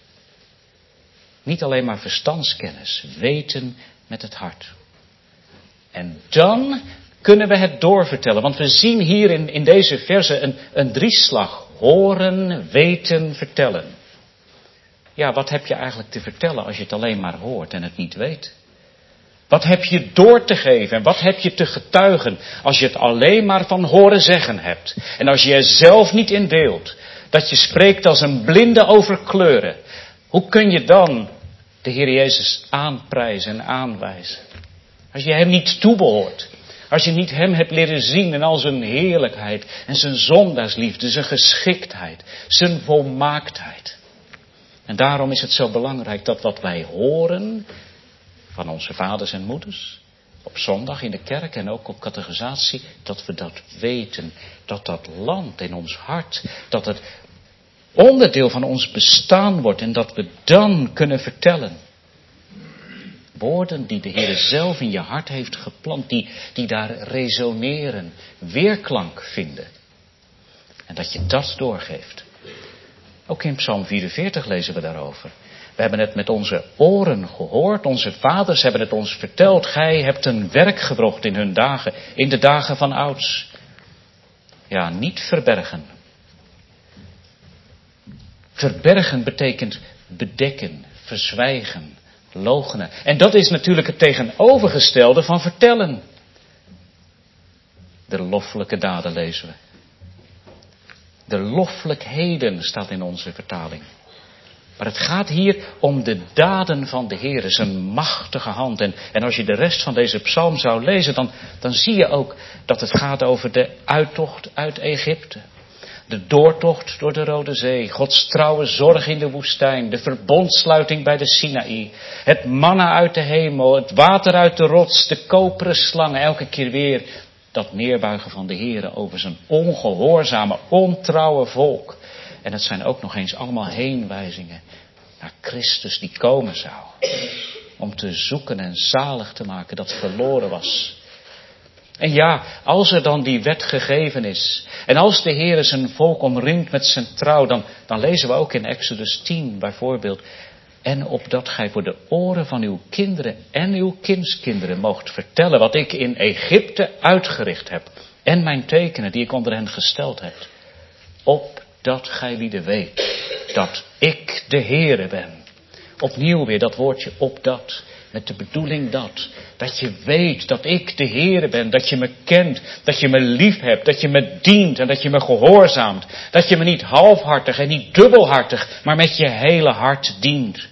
Niet alleen maar verstandskennis, weten met het hart. En dan kunnen we het doorvertellen, want we zien hier in deze verse een drieslag. Horen, weten, vertellen. Ja, wat heb je eigenlijk te vertellen als je het alleen maar hoort en het niet weet? Wat heb je door te geven en wat heb je te getuigen als je het alleen maar van horen zeggen hebt? En als je er zelf niet in deelt, dat je spreekt als een blinde over kleuren. Hoe kun je dan de Heer Jezus aanprijzen en aanwijzen? Als je hem niet toebehoort. Als je niet hem hebt leren zien in al zijn heerlijkheid en zijn zondaarsliefde, zijn geschiktheid, zijn volmaaktheid. En daarom is het zo belangrijk dat wat wij horen van onze vaders en moeders, op zondag in de kerk en ook op catechisatie, dat we dat weten, dat dat landt in ons hart, dat het onderdeel van ons bestaan wordt en dat we dan kunnen vertellen. Woorden die de Heer zelf in je hart heeft geplant, die daar resoneren, weerklank vinden. En dat je dat doorgeeft. Ook in Psalm 44 lezen we daarover. We hebben het met onze oren gehoord, onze vaders hebben het ons verteld. Gij hebt een werk gebracht in hun dagen, in de dagen van ouds. Ja, niet verbergen. Verbergen betekent bedekken, verzwijgen, loochenen. En dat is natuurlijk het tegenovergestelde van vertellen. De loffelijke daden lezen we. De loffelijkheden staat in onze vertaling. Maar het gaat hier om de daden van de Heer, zijn machtige hand. En als je de rest van deze psalm zou lezen, dan zie je ook dat het gaat over de uittocht uit Egypte. De doortocht door de Rode Zee, Gods trouwe zorg in de woestijn, de verbondsluiting bij de Sinaï, het manna uit de hemel, het water uit de rots, de koperen slangen, elke keer weer dat neerbuigen van de Heer over zijn ongehoorzame, ontrouwe volk. En het zijn ook nog eens allemaal heenwijzingen naar Christus die komen zou. Om te zoeken en zalig te maken dat verloren was. En ja, als er dan die wet gegeven is, en als de Heer zijn volk omringt met zijn trouw, dan lezen we ook in Exodus 10 bijvoorbeeld, en opdat gij voor de oren van uw kinderen en uw kindskinderen moogt vertellen wat ik in Egypte uitgericht heb, en mijn tekenen die ik onder hen gesteld heb, opdat gij lieden weet dat ik de Heere ben. Opnieuw weer dat woordje opdat, met de bedoeling dat je weet dat ik de Heere ben, dat je me kent, dat je me lief hebt, dat je me dient en dat je me gehoorzaamt, dat je me niet halfhartig en niet dubbelhartig, maar met je hele hart dient.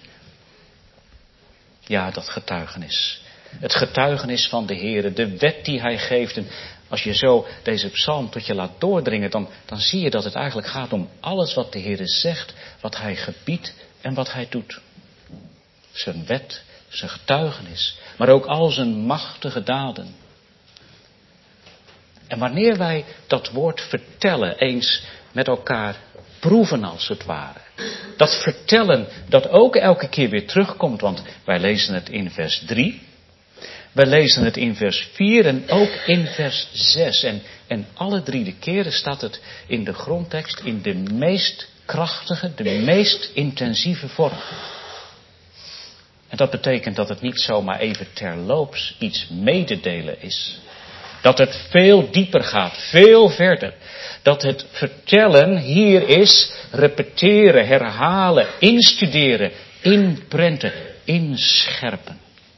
Ja, dat getuigenis. Het getuigenis van de Heere, de wet die hij geeft. En als je zo deze psalm tot je laat doordringen, dan zie je dat het eigenlijk gaat om alles wat de Heere zegt, wat hij gebiedt en wat hij doet. Zijn wet, zijn getuigenis, maar ook al zijn machtige daden. En wanneer wij dat woord vertellen eens met elkaar proeven als het ware. Dat vertellen dat ook elke keer weer terugkomt, want wij lezen het in vers 3. Wij lezen het in vers 4 en ook in vers 6. En alle 3 de keren staat het in de grondtekst in de meest krachtige, de meest intensieve vorm. En dat betekent dat het niet zomaar even terloops iets mededelen is. Dat het veel dieper gaat, veel verder. Dat het vertellen hier is repeteren, herhalen, instuderen, inprenten, inscherpen.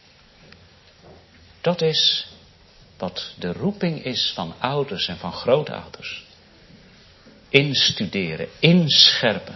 Dat is wat de roeping is van ouders en van grootouders. Instuderen, inscherpen.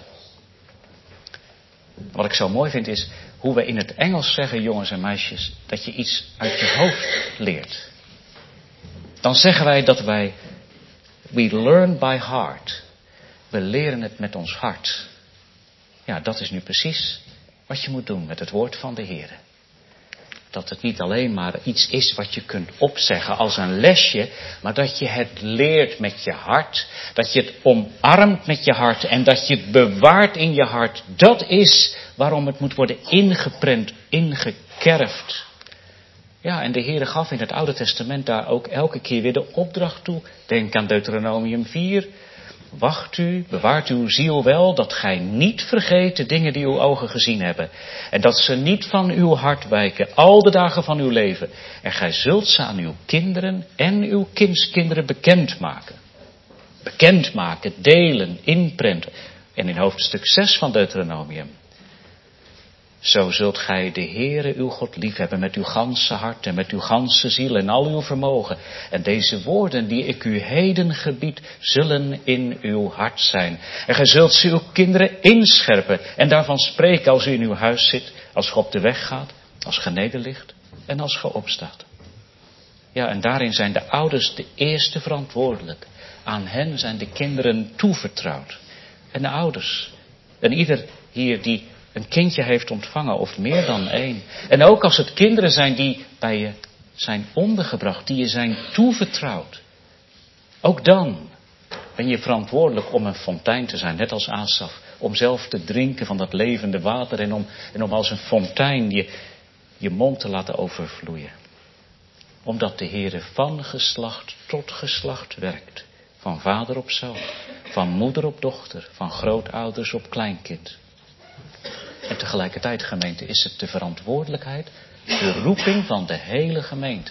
Wat ik zo mooi vind is hoe we in het Engels zeggen, jongens en meisjes, dat je iets uit je hoofd leert. Dan zeggen wij dat we learn by heart. We leren het met ons hart. Ja, dat is nu precies wat je moet doen met het woord van de Heer. Dat het niet alleen maar iets is wat je kunt opzeggen als een lesje, maar dat je het leert met je hart. Dat je het omarmt met je hart en dat je het bewaart in je hart. Dat is waarom het moet worden ingeprent, ingekerfd. Ja, en de Heere gaf in het Oude Testament daar ook elke keer weer de opdracht toe. Denk aan Deuteronomium 4. Wacht u, bewaart uw ziel wel, dat gij niet vergeet de dingen die uw ogen gezien hebben. En dat ze niet van uw hart wijken, al de dagen van uw leven. En gij zult ze aan uw kinderen en uw kindskinderen bekendmaken. Bekendmaken, delen, inprenten. En in hoofdstuk 6 van Deuteronomium. Zo zult gij de Heere uw God liefhebben met uw ganse hart en met uw ganse ziel en al uw vermogen. En deze woorden die ik u heden gebied, zullen in uw hart zijn. En gij zult ze uw kinderen inscherpen en daarvan spreken als u in uw huis zit, als ge op de weg gaat, als ge nederligt en als ge opstaat. Ja, en daarin zijn de ouders de eerste verantwoordelijk. Aan hen zijn de kinderen toevertrouwd. En de ouders, en ieder hier die een kindje heeft ontvangen of meer dan één. En ook als het kinderen zijn die bij je zijn ondergebracht, die je zijn toevertrouwd. Ook dan ben je verantwoordelijk om een fontein te zijn, net als Asaf. Om zelf te drinken van dat levende water en om als een fontein je mond te laten overvloeien. Omdat de Heere van geslacht tot geslacht werkt. Van vader op zoon, van moeder op dochter, van grootouders op kleinkind. En tegelijkertijd, gemeente, is het de verantwoordelijkheid, de roeping van de hele gemeente.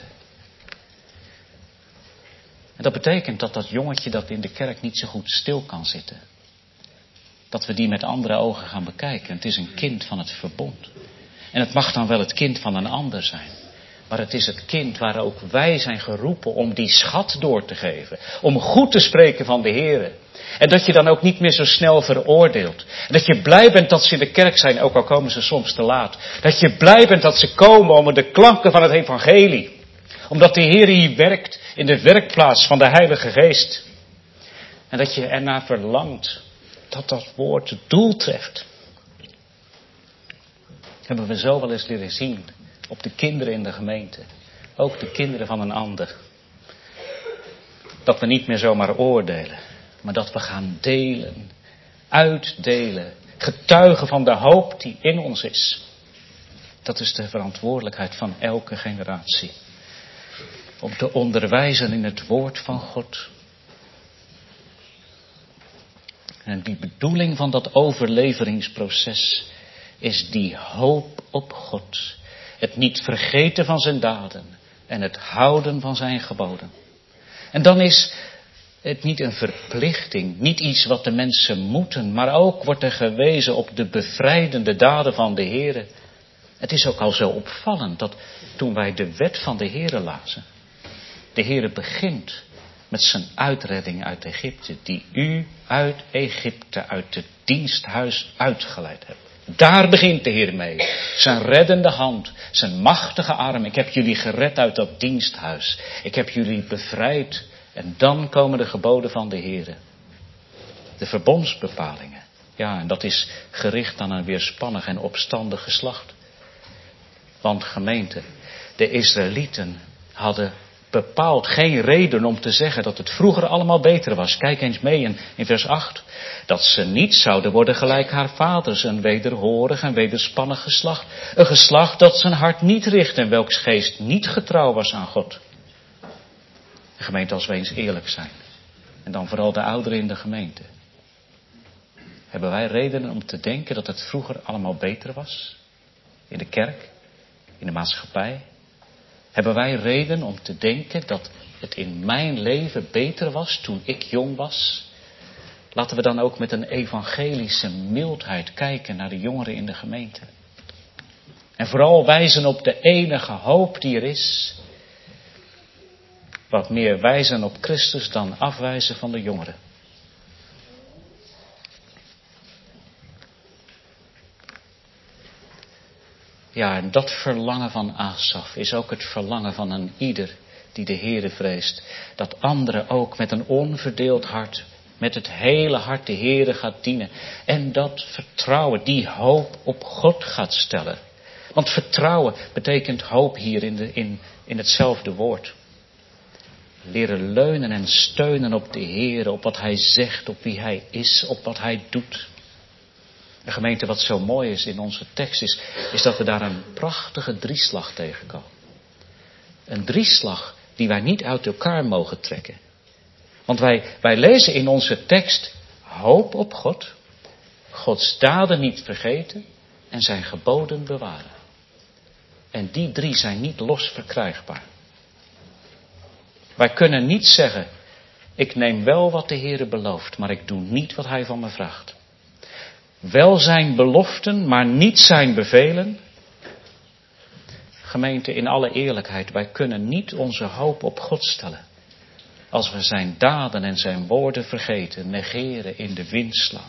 En dat betekent dat dat jongetje dat in de kerk niet zo goed stil kan zitten. Dat we die met andere ogen gaan bekijken. Het is een kind van het verbond. En het mag dan wel het kind van een ander zijn. Maar het is het kind waar ook wij zijn geroepen om die schat door te geven. Om goed te spreken van de Heere. En dat je dan ook niet meer zo snel veroordeelt. En dat je blij bent dat ze in de kerk zijn, ook al komen ze soms te laat. Dat je blij bent dat ze komen om de klanken van het evangelie. Omdat de Heer hier werkt in de werkplaats van de Heilige Geest. En dat je ernaar verlangt dat dat woord het doel treft. Hebben we zo wel eens leren zien op de kinderen in de gemeente. Ook de kinderen van een ander. Dat we niet meer zomaar oordelen. Maar dat we gaan delen, uitdelen, getuigen van de hoop die in ons is. Dat is de verantwoordelijkheid van elke generatie. om te onderwijzen in het woord van God. En die bedoeling van dat overleveringsproces is die hoop op God. Het niet vergeten van zijn daden en het houden van zijn geboden. En dan is het niet een verplichting, niet iets wat de mensen moeten, maar ook wordt er gewezen op de bevrijdende daden van de Heere. Het is ook al zo opvallend dat toen wij de wet van de Heere lazen, de Heere begint met zijn uitredding uit Egypte, die u uit Egypte, uit het diensthuis uitgeleid hebt. Daar begint de Heer mee. Zijn reddende hand, zijn machtige arm. Ik heb jullie gered uit dat diensthuis. Ik heb jullie bevrijd. En dan komen de geboden van de Heer. De verbondsbepalingen. Ja, en dat is gericht aan een weerspannig en opstandig geslacht. Want gemeente, de Israëlieten hadden bepaald geen reden om te zeggen dat het vroeger allemaal beter was. Kijk eens mee in vers 8. Dat ze niet zouden worden gelijk haar vaders, een wederhorig en wederspannig geslacht. Een geslacht dat zijn hart niet richt en welks geest niet getrouw was aan God. Gemeente, als we eens eerlijk zijn. En dan vooral de ouderen in de gemeente. Hebben wij redenen om te denken dat het vroeger allemaal beter was? In de kerk? In de maatschappij? Hebben wij reden om te denken dat het in mijn leven beter was toen ik jong was? Laten we dan ook met een evangelische mildheid kijken naar de jongeren in de gemeente. En vooral wijzen op de enige hoop die er is. Wat meer wijzen op Christus dan afwijzen van de jongeren. Ja, en dat verlangen van Asaf is ook het verlangen van een ieder die de Heere vreest. Dat anderen ook met een onverdeeld hart, met het hele hart de Heere gaat dienen. En dat vertrouwen, die hoop op God gaat stellen. Want vertrouwen betekent hoop hier in hetzelfde woord. Leren leunen en steunen op de Heere, op wat Hij zegt, op wie Hij is, op wat Hij doet. De gemeente, wat zo mooi is in onze tekst is dat we daar een prachtige drieslag tegenkomen. Een drieslag die wij niet uit elkaar mogen trekken. Want wij lezen in onze tekst hoop op God, Gods daden niet vergeten en zijn geboden bewaren. En die drie zijn niet los verkrijgbaar. Wij kunnen niet zeggen, ik neem wel wat de Heere belooft, maar ik doe niet wat Hij van me vraagt. Wel zijn beloften, maar niet zijn bevelen. Gemeente, in alle eerlijkheid, wij kunnen niet onze hoop op God stellen. Als we zijn daden en zijn woorden vergeten, negeren, in de wind slaan.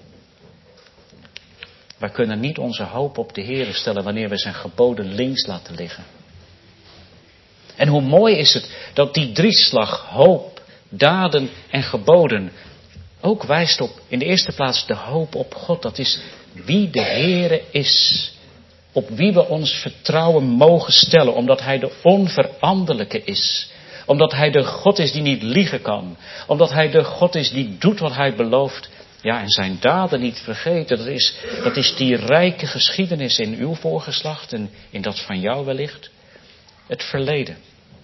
Wij kunnen niet onze hoop op de Heere stellen wanneer we zijn geboden links laten liggen. En hoe mooi is het dat die drieslag hoop, daden en geboden ook wijst op in de eerste plaats de hoop op God. Dat is wie de Heere is. Op wie we ons vertrouwen mogen stellen. Omdat Hij de onveranderlijke is. Omdat Hij de God is die niet liegen kan. Omdat Hij de God is die doet wat Hij belooft. Ja, en zijn daden niet vergeten. Dat is die rijke geschiedenis in uw voorgeslacht en in dat van jou wellicht. Het verleden.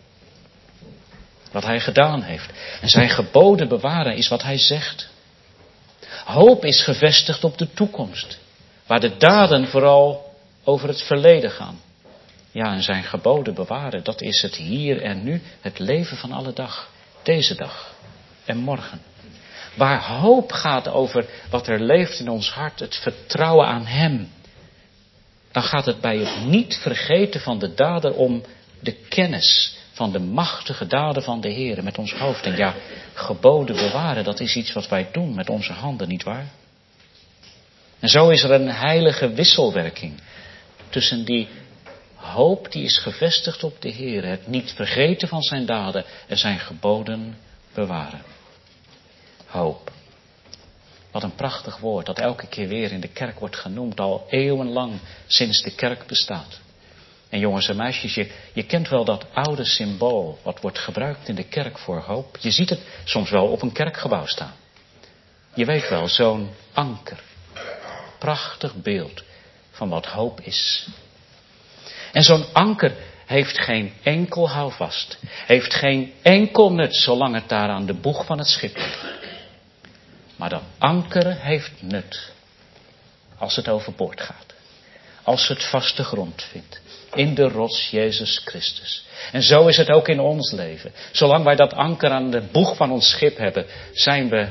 Wat Hij gedaan heeft. En zijn geboden bewaren is wat Hij zegt. Hoop is gevestigd op de toekomst. Waar de daden vooral over het verleden gaan. Ja, en zijn geboden bewaren, dat is het hier en nu. Het leven van alle dag. Deze dag en morgen. Waar hoop gaat over wat er leeft in ons hart. Het vertrouwen aan Hem. Dan gaat het bij het niet vergeten van de daden om de kennis van de machtige daden van de Heer met ons hoofd. En ja, geboden bewaren, dat is iets wat wij doen met onze handen, nietwaar? En zo is er een heilige wisselwerking tussen die hoop die is gevestigd op de Heer, het niet vergeten van zijn daden en zijn geboden bewaren. Hoop. Wat een prachtig woord dat elke keer weer in de kerk wordt genoemd, al eeuwenlang sinds de kerk bestaat. En jongens en meisjes, je kent wel dat oude symbool wat wordt gebruikt in de kerk voor hoop. Je ziet het soms wel op een kerkgebouw staan. Je weet wel, zo'n anker. Prachtig beeld van wat hoop is. En zo'n anker, heeft geen enkel houvast. Heeft geen enkel nut zolang het daar aan de boeg van het schip ligt. Maar dat ankeren heeft nut. Als het overboord gaat. Als het vaste grond vindt. In de rots Jezus Christus. En zo is het ook in ons leven. Zolang wij dat anker aan de boeg van ons schip hebben, zijn we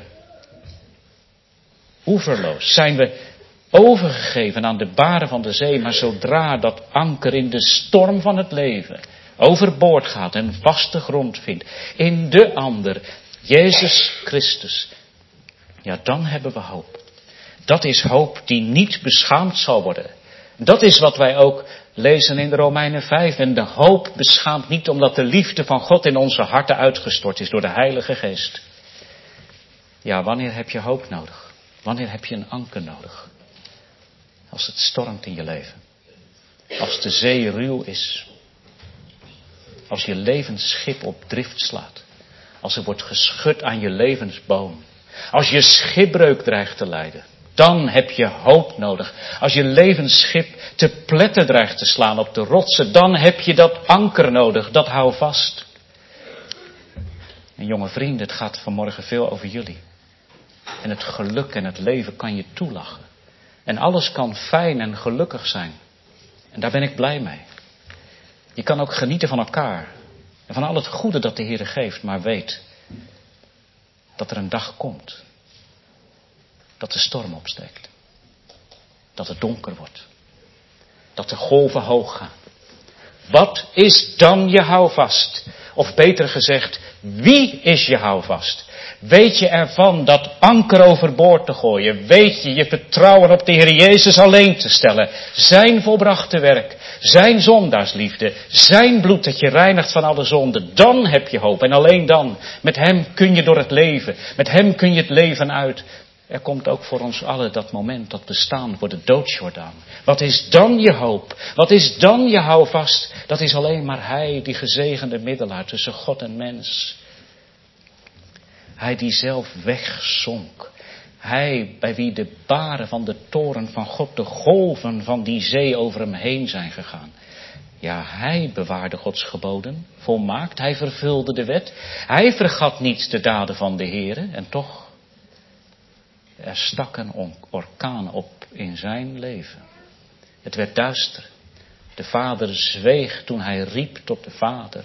oeverloos. Zijn we overgegeven aan de baren van de zee. Maar zodra dat anker in de storm van het leven overboord gaat en vaste grond vindt. In de ander, Jezus Christus. Ja, dan hebben we hoop. Dat is hoop die niet beschaamd zal worden. Dat is wat wij ook lezen in de Romeinen 5. En de hoop beschaamt niet omdat de liefde van God in onze harten uitgestort is door de Heilige Geest. Ja, wanneer heb je hoop nodig? Wanneer heb je een anker nodig? Als het stormt in je leven. Als de zee ruw is. Als je levensschip op drift slaat. Als er wordt geschud aan je levensboom. Als je schipbreuk dreigt te lijden. Dan heb je hoop nodig. Als je levensschip te pletten dreigt te slaan op de rotsen. Dan heb je dat anker nodig. Dat hou vast. En jonge vrienden, het gaat vanmorgen veel over jullie. En het geluk en het leven kan je toelachen. En alles kan fijn en gelukkig zijn. En daar ben ik blij mee. Je kan ook genieten van elkaar. En van al het goede dat de Heer geeft. Maar weet dat er een dag komt. Dat de storm opsteekt. Dat het donker wordt. Dat de golven hoog gaan. Wat is dan je houvast? Of beter gezegd, wie is je houvast? Weet je ervan dat anker overboord te gooien? Weet je je vertrouwen op de Heer Jezus alleen te stellen? Zijn volbrachte werk, zijn zondaarsliefde, zijn bloed dat je reinigt van alle zonden. Dan heb je hoop en alleen dan. Met hem kun je door het leven. Met hem kun je het leven uit. Er komt ook voor ons allen dat moment, dat bestaan voor de doodsjordaan. Wat is dan je hoop? Wat is dan je houvast? Dat is alleen maar hij, die gezegende middelaar tussen God en mens. Hij die zelf wegzonk. Hij bij wie de baren van de toren van God, de golven van die zee over hem heen zijn gegaan. Ja, hij bewaarde Gods geboden, volmaakt. Hij vervulde de wet. Hij vergat niet de daden van de Heere. En toch, er stak een orkaan op in zijn leven. Het werd duister. De vader zweeg toen hij riep tot de vader.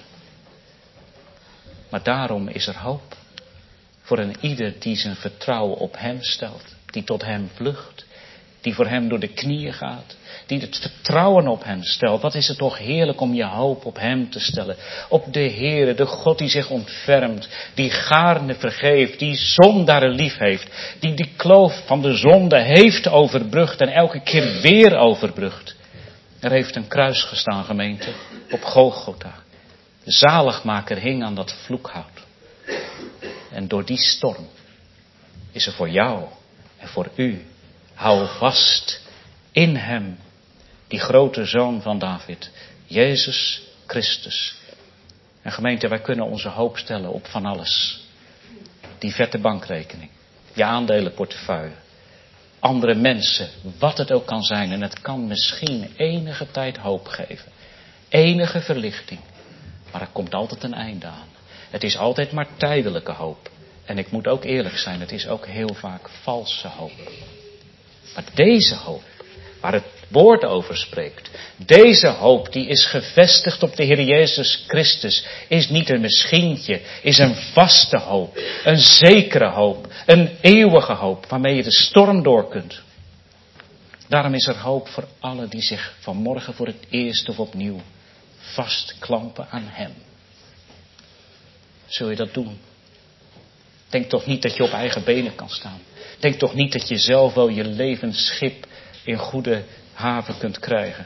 Maar daarom is er hoop. Voor een ieder die zijn vertrouwen op hem stelt. Die tot hem vlucht. Die voor hem door de knieën gaat. Die het vertrouwen op hem stelt. Wat is het toch heerlijk om je hoop op hem te stellen. Op de Heere, de God die zich ontfermt. Die gaarne vergeeft. Die zondaren lief heeft. Die die kloof van de zonde heeft overbrugd. En elke keer weer overbrugd. Er heeft een kruis gestaan, gemeente. Op Golgotha. De zaligmaker hing aan dat vloekhout. En door die storm is er voor jou en voor u, hou vast in hem, die grote zoon van David, Jezus Christus. En gemeente, wij kunnen onze hoop stellen op van alles. Die vette bankrekening, je aandelenportefeuille, andere mensen, wat het ook kan zijn. En het kan misschien enige tijd hoop geven, enige verlichting. Maar er komt altijd een einde aan. Het is altijd maar tijdelijke hoop. En ik moet ook eerlijk zijn, het is ook heel vaak valse hoop. Maar deze hoop, waar het woord over spreekt, deze hoop die is gevestigd op de Heer Jezus Christus, is niet een misschientje, is een vaste hoop, een zekere hoop, een eeuwige hoop, waarmee je de storm door kunt. Daarom is er hoop voor allen die zich vanmorgen voor het eerst of opnieuw vastklampen aan hem. Zul je dat doen? Denk toch niet dat je op eigen benen kan staan. Denk toch niet dat je zelf wel je levensschip in goede haven kunt krijgen.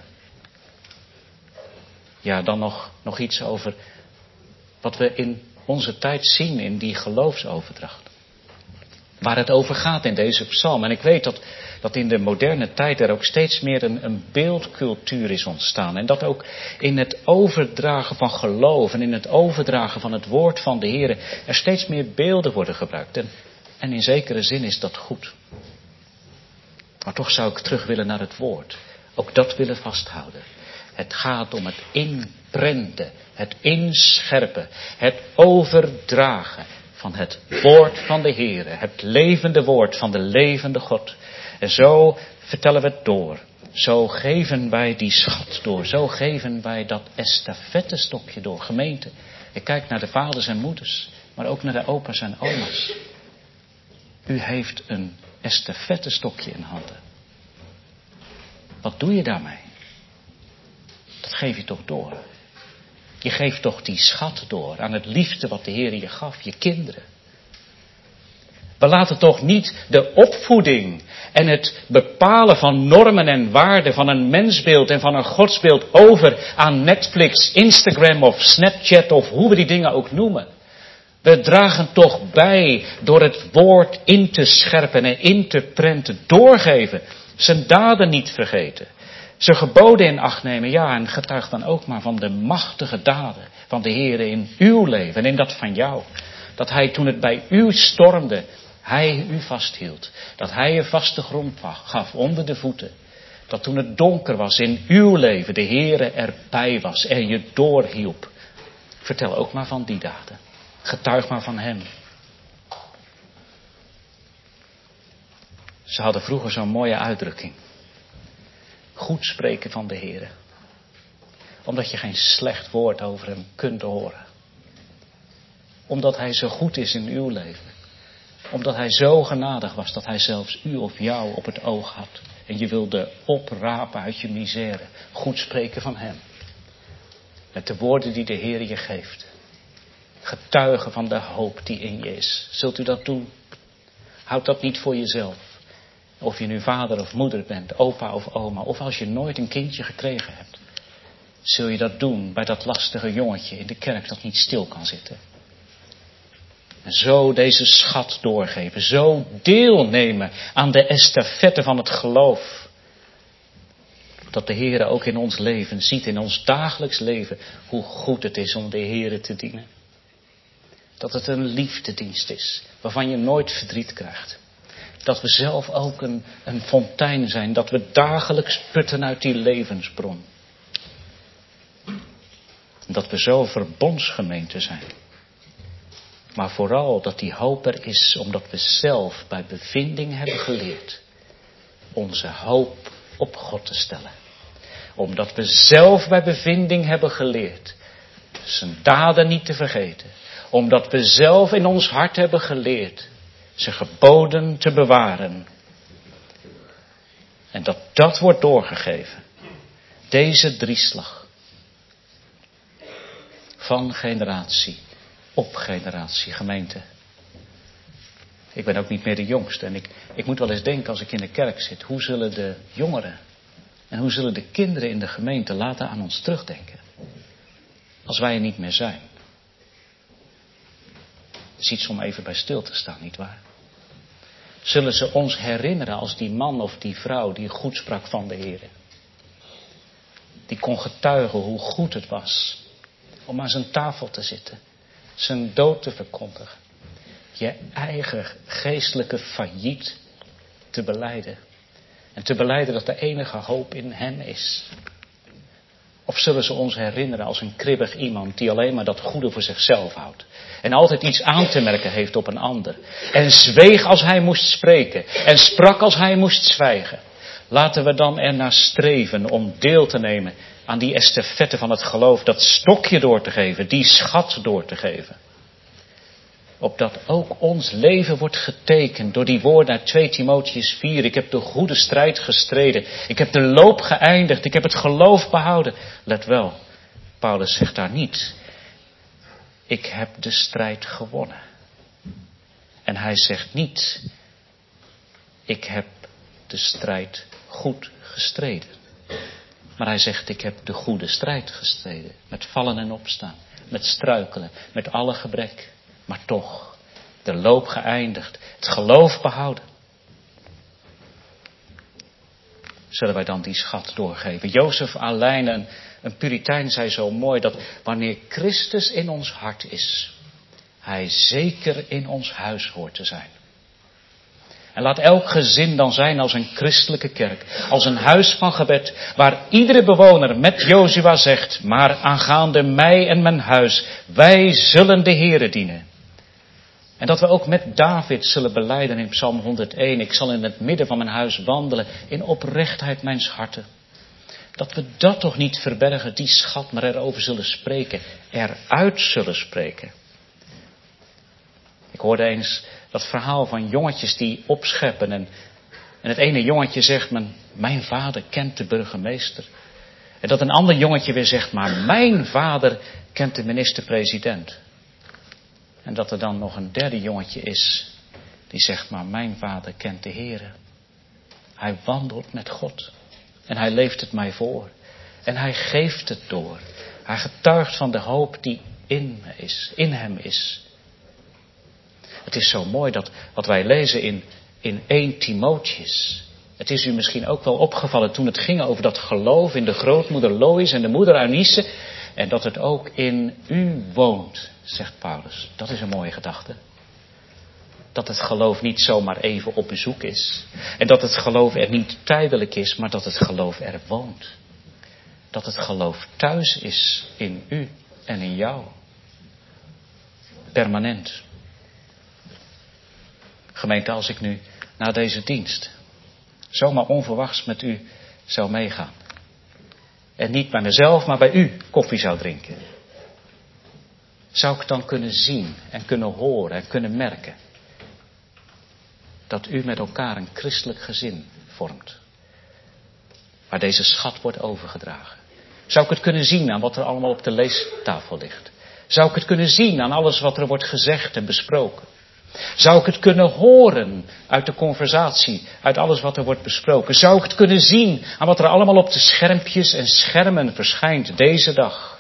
Ja, dan nog iets over wat we in onze tijd zien in die geloofsoverdracht. Waar het over gaat in deze psalm. En ik weet dat in de moderne tijd er ook steeds meer een beeldcultuur is ontstaan. En dat ook in het overdragen van geloof en in het overdragen van het woord van de Heer er steeds meer beelden worden gebruikt. En in zekere zin is dat goed. Maar toch zou ik terug willen naar het woord. Ook dat willen vasthouden. Het gaat om het inprenten, het inscherpen, het overdragen van het woord van de Heere, het levende woord van de levende God. En zo vertellen we het door. Zo geven wij die schat door. Zo geven wij dat estafettestokje door. Gemeente, ik kijk naar de vaders en moeders, maar ook naar de opa's en oma's. U heeft een estafettestokje in handen. Wat doe je daarmee? Dat geef je toch door. Je geeft toch die schat door aan het liefde wat de Heer je gaf, je kinderen. We laten toch niet de opvoeding en het bepalen van normen en waarden van een mensbeeld en van een godsbeeld over aan Netflix, Instagram of Snapchat of hoe we die dingen ook noemen. We dragen toch bij door het woord in te scherpen en in te prenten, doorgeven, zijn daden niet vergeten. Zijn geboden in acht nemen, ja, en getuig dan ook maar van de machtige daden van de Heer in uw leven en in dat van jou. Dat Hij toen het bij u stormde, Hij u vasthield. Dat Hij je vaste grond gaf onder de voeten. Dat toen het donker was in uw leven, de Heer erbij was en je doorhielp. Vertel ook maar van die daden. Getuig maar van Hem. Ze hadden vroeger zo'n mooie uitdrukking. Goed spreken van de Heer. Omdat je geen slecht woord over Hem kunt horen. Omdat Hij zo goed is in uw leven. Omdat Hij zo genadig was dat Hij zelfs u of jou op het oog had. En je wilde oprapen uit je misère. Goed spreken van Hem. Met de woorden die de Heer je geeft. Getuigen van de hoop die in je is. Zult u dat doen? Houd dat niet voor jezelf. Of je nu vader of moeder bent, opa of oma. Of als je nooit een kindje gekregen hebt. Zul je dat doen bij dat lastige jongetje in de kerk dat niet stil kan zitten. En zo deze schat doorgeven. Zo deelnemen aan de estafette van het geloof. Dat de Heer ook in ons leven ziet, in ons dagelijks leven, hoe goed het is om de Heer te dienen. Dat het een liefdedienst is, waarvan je nooit verdriet krijgt. Dat we zelf ook een fontein zijn, dat we dagelijks putten uit die levensbron. Dat we zo verbondsgemeente zijn. Maar vooral dat die hoop er is, omdat we zelf bij bevinding hebben geleerd onze hoop op God te stellen. Omdat we zelf bij bevinding hebben geleerd zijn daden niet te vergeten. Omdat we zelf in ons hart hebben geleerd zijn geboden te bewaren. En dat wordt doorgegeven. Deze drieslag. Van generatie op generatie, gemeente. Ik ben ook niet meer de jongste. En ik moet wel eens denken als ik in de kerk zit. Hoe zullen de jongeren en hoe zullen de kinderen in de gemeente later aan ons terugdenken? Als wij er niet meer zijn. Het is iets om even bij stil te staan, nietwaar? Zullen ze ons herinneren als die man of die vrouw die goed sprak van de Heer. Die kon getuigen hoe goed het was om aan zijn tafel te zitten. Zijn dood te verkondigen. Je eigen geestelijke failliet te belijden. En te belijden dat de enige hoop in hem is. Of zullen ze ons herinneren als een kribbig iemand die alleen maar dat goede voor zichzelf houdt. En altijd iets aan te merken heeft op een ander. En zweeg als hij moest spreken. En sprak als hij moest zwijgen. Laten we dan ernaar streven om deel te nemen aan die estafette van het geloof. Dat stokje door te geven, die schat door te geven. Opdat ook ons leven wordt getekend door die woorden uit 2 Timotheüs 4. Ik heb de goede strijd gestreden. Ik heb de loop geëindigd. Ik heb het geloof behouden. Let wel, Paulus zegt daar niet. Ik heb de strijd gewonnen. En hij zegt niet. Ik heb de strijd goed gestreden. Maar hij zegt, ik heb de goede strijd gestreden. Met vallen en opstaan. Met struikelen. Met alle gebrek. Maar toch, de loop geëindigd. Het geloof behouden. Zullen wij dan die schat doorgeven? Jozef Allein, een Puritein, zei zo mooi dat wanneer Christus in ons hart is, hij zeker in ons huis hoort te zijn. En laat elk gezin dan zijn als een christelijke kerk, als een huis van gebed, waar iedere bewoner met Jozua zegt, maar aangaande mij en mijn huis, wij zullen de Heere dienen. En dat we ook met David zullen belijden in Psalm 101, ik zal in het midden van mijn huis wandelen, in oprechtheid mijns harten. Dat we dat toch niet verbergen, die schat, maar erover zullen spreken, eruit zullen spreken. Ik hoorde eens dat verhaal van jongetjes die opscheppen en het ene jongetje zegt, mijn vader kent de burgemeester. En dat een ander jongetje weer zegt, maar mijn vader kent de minister-president. En dat er dan nog een derde jongetje is die zegt, maar mijn vader kent de Heere. Hij wandelt met God en hij leeft het mij voor en hij geeft het door. Hij getuigt van de hoop die in hem is. Het is zo mooi dat wat wij lezen in 1 Timotheus. Het is u misschien ook wel opgevallen toen het ging over dat geloof in de grootmoeder Lois en de moeder Eunice. En dat het ook in u woont, zegt Paulus. Dat is een mooie gedachte. Dat het geloof niet zomaar even op bezoek is. En dat het geloof er niet tijdelijk is, maar dat het geloof er woont. Dat het geloof thuis is in u en in jou. Permanent. Gemeente, als ik nu na deze dienst zomaar onverwachts met u zou meegaan. En niet bij mezelf, maar bij u koffie zou drinken. Zou ik dan kunnen zien en kunnen horen en kunnen merken dat u met elkaar een christelijk gezin vormt. Waar deze schat wordt overgedragen. Zou ik het kunnen zien aan wat er allemaal op de leestafel ligt? Zou ik het kunnen zien aan alles wat er wordt gezegd en besproken? Zou ik het kunnen horen uit de conversatie, uit alles wat er wordt besproken? Zou ik het kunnen zien aan wat er allemaal op de schermpjes en schermen verschijnt deze dag?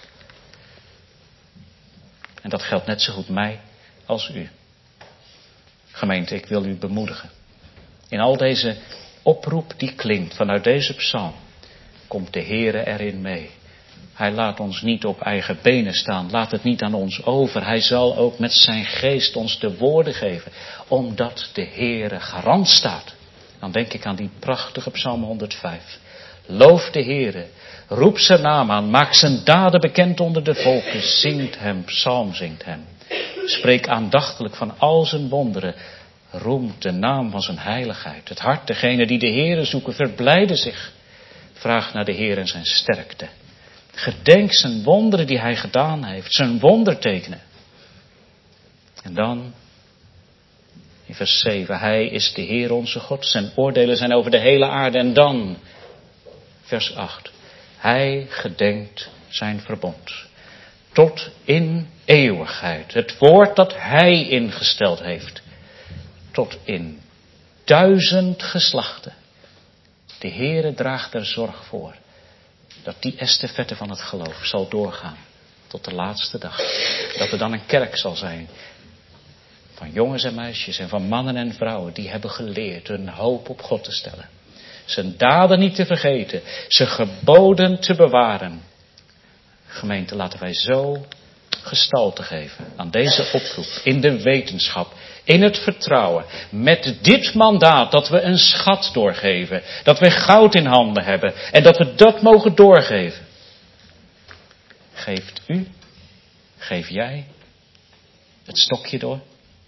En dat geldt net zo goed mij als u. Gemeente, ik wil u bemoedigen. In al deze oproep die klinkt vanuit deze psalm, komt de Heere erin mee. Hij laat ons niet op eigen benen staan. Laat het niet aan ons over. Hij zal ook met zijn geest ons de woorden geven. Omdat de Heere garant staat. Dan denk ik aan die prachtige Psalm 105. Loof de Heere. Roep zijn naam aan. Maak zijn daden bekend onder de volken. Zingt hem. Psalm zingt hem. Spreek aandachtiglijk van al zijn wonderen. Roemt de naam van zijn heiligheid. Het hart, degene die de Heere zoeken, verblijden zich. Vraag naar de Heer en zijn sterkte. Gedenk zijn wonderen die hij gedaan heeft. Zijn wondertekenen. En dan, in vers 7. Hij is de Heer onze God. Zijn oordelen zijn over de hele aarde. En dan, vers 8. Hij gedenkt zijn verbond. Tot in eeuwigheid. Het woord dat hij ingesteld heeft. Tot in 1000 geslachten. De Heere draagt er zorg voor. Dat die estafette van het geloof zal doorgaan. Tot de laatste dag. Dat er dan een kerk zal zijn. Van jongens en meisjes en van mannen en vrouwen. Die hebben geleerd hun hoop op God te stellen. Zijn daden niet te vergeten. Zijn geboden te bewaren. Gemeente, laten wij zo gestalte geven aan deze oproep. In de wetenschap. In het vertrouwen. Met dit mandaat dat we een schat doorgeven. Dat we goud in handen hebben. En dat we dat mogen doorgeven. Geeft u, geef jij het stokje door?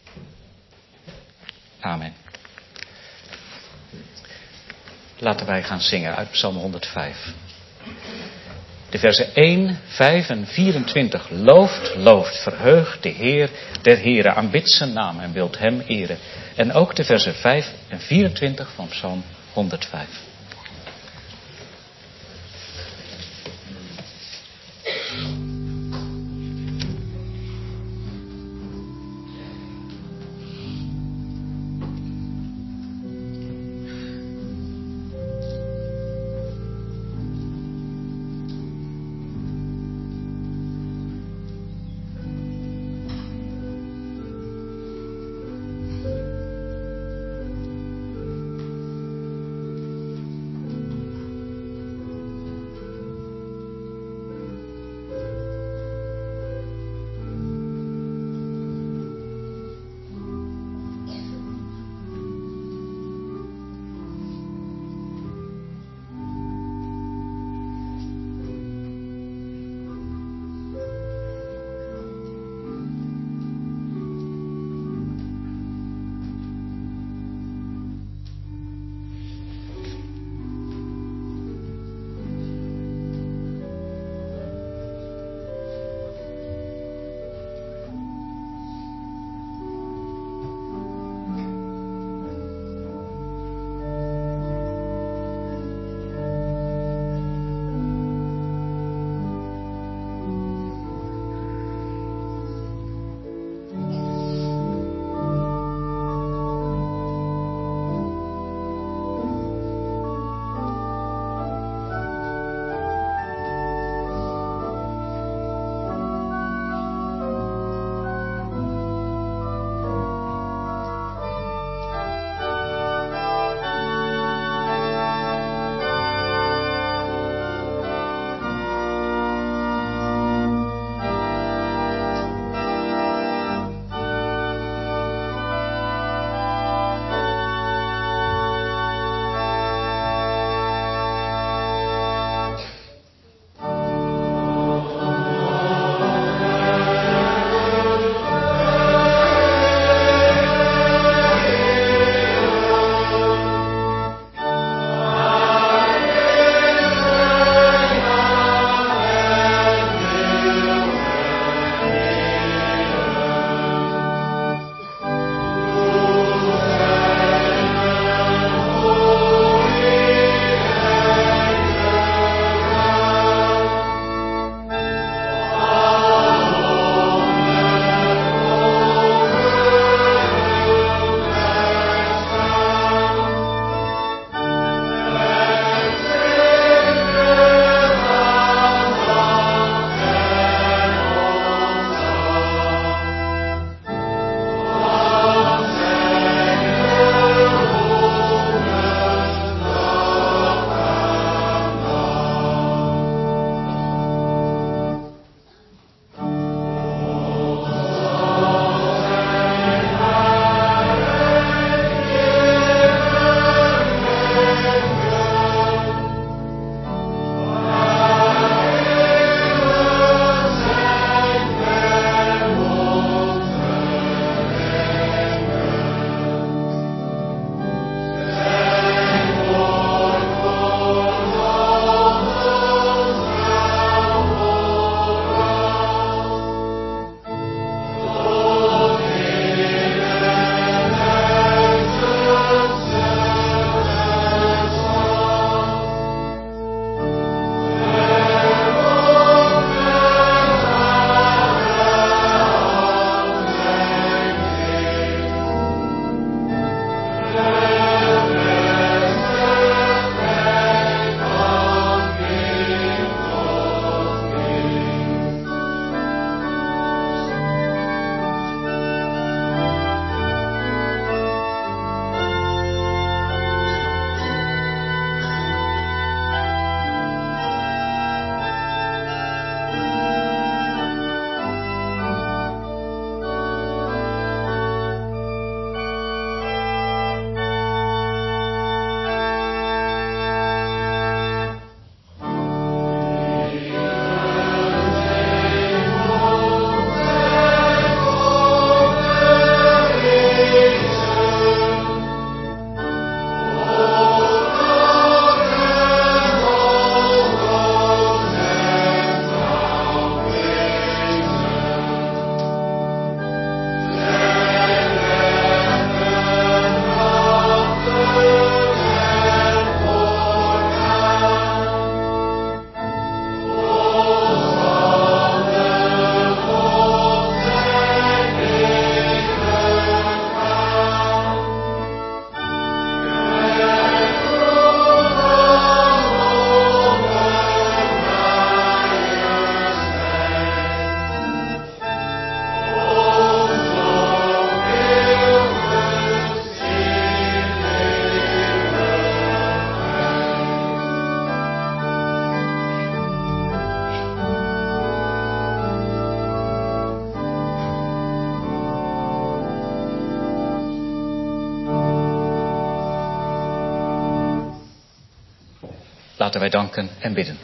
Amen. Laten wij gaan zingen uit Psalm 105. De versen 1, 5 en 24. Looft, looft, verheugt de Heer der Heren. Aanbidt zijn naam en wilt hem eren. En ook de versen 5 en 24 van Psalm 105. Laten wij danken en bidden.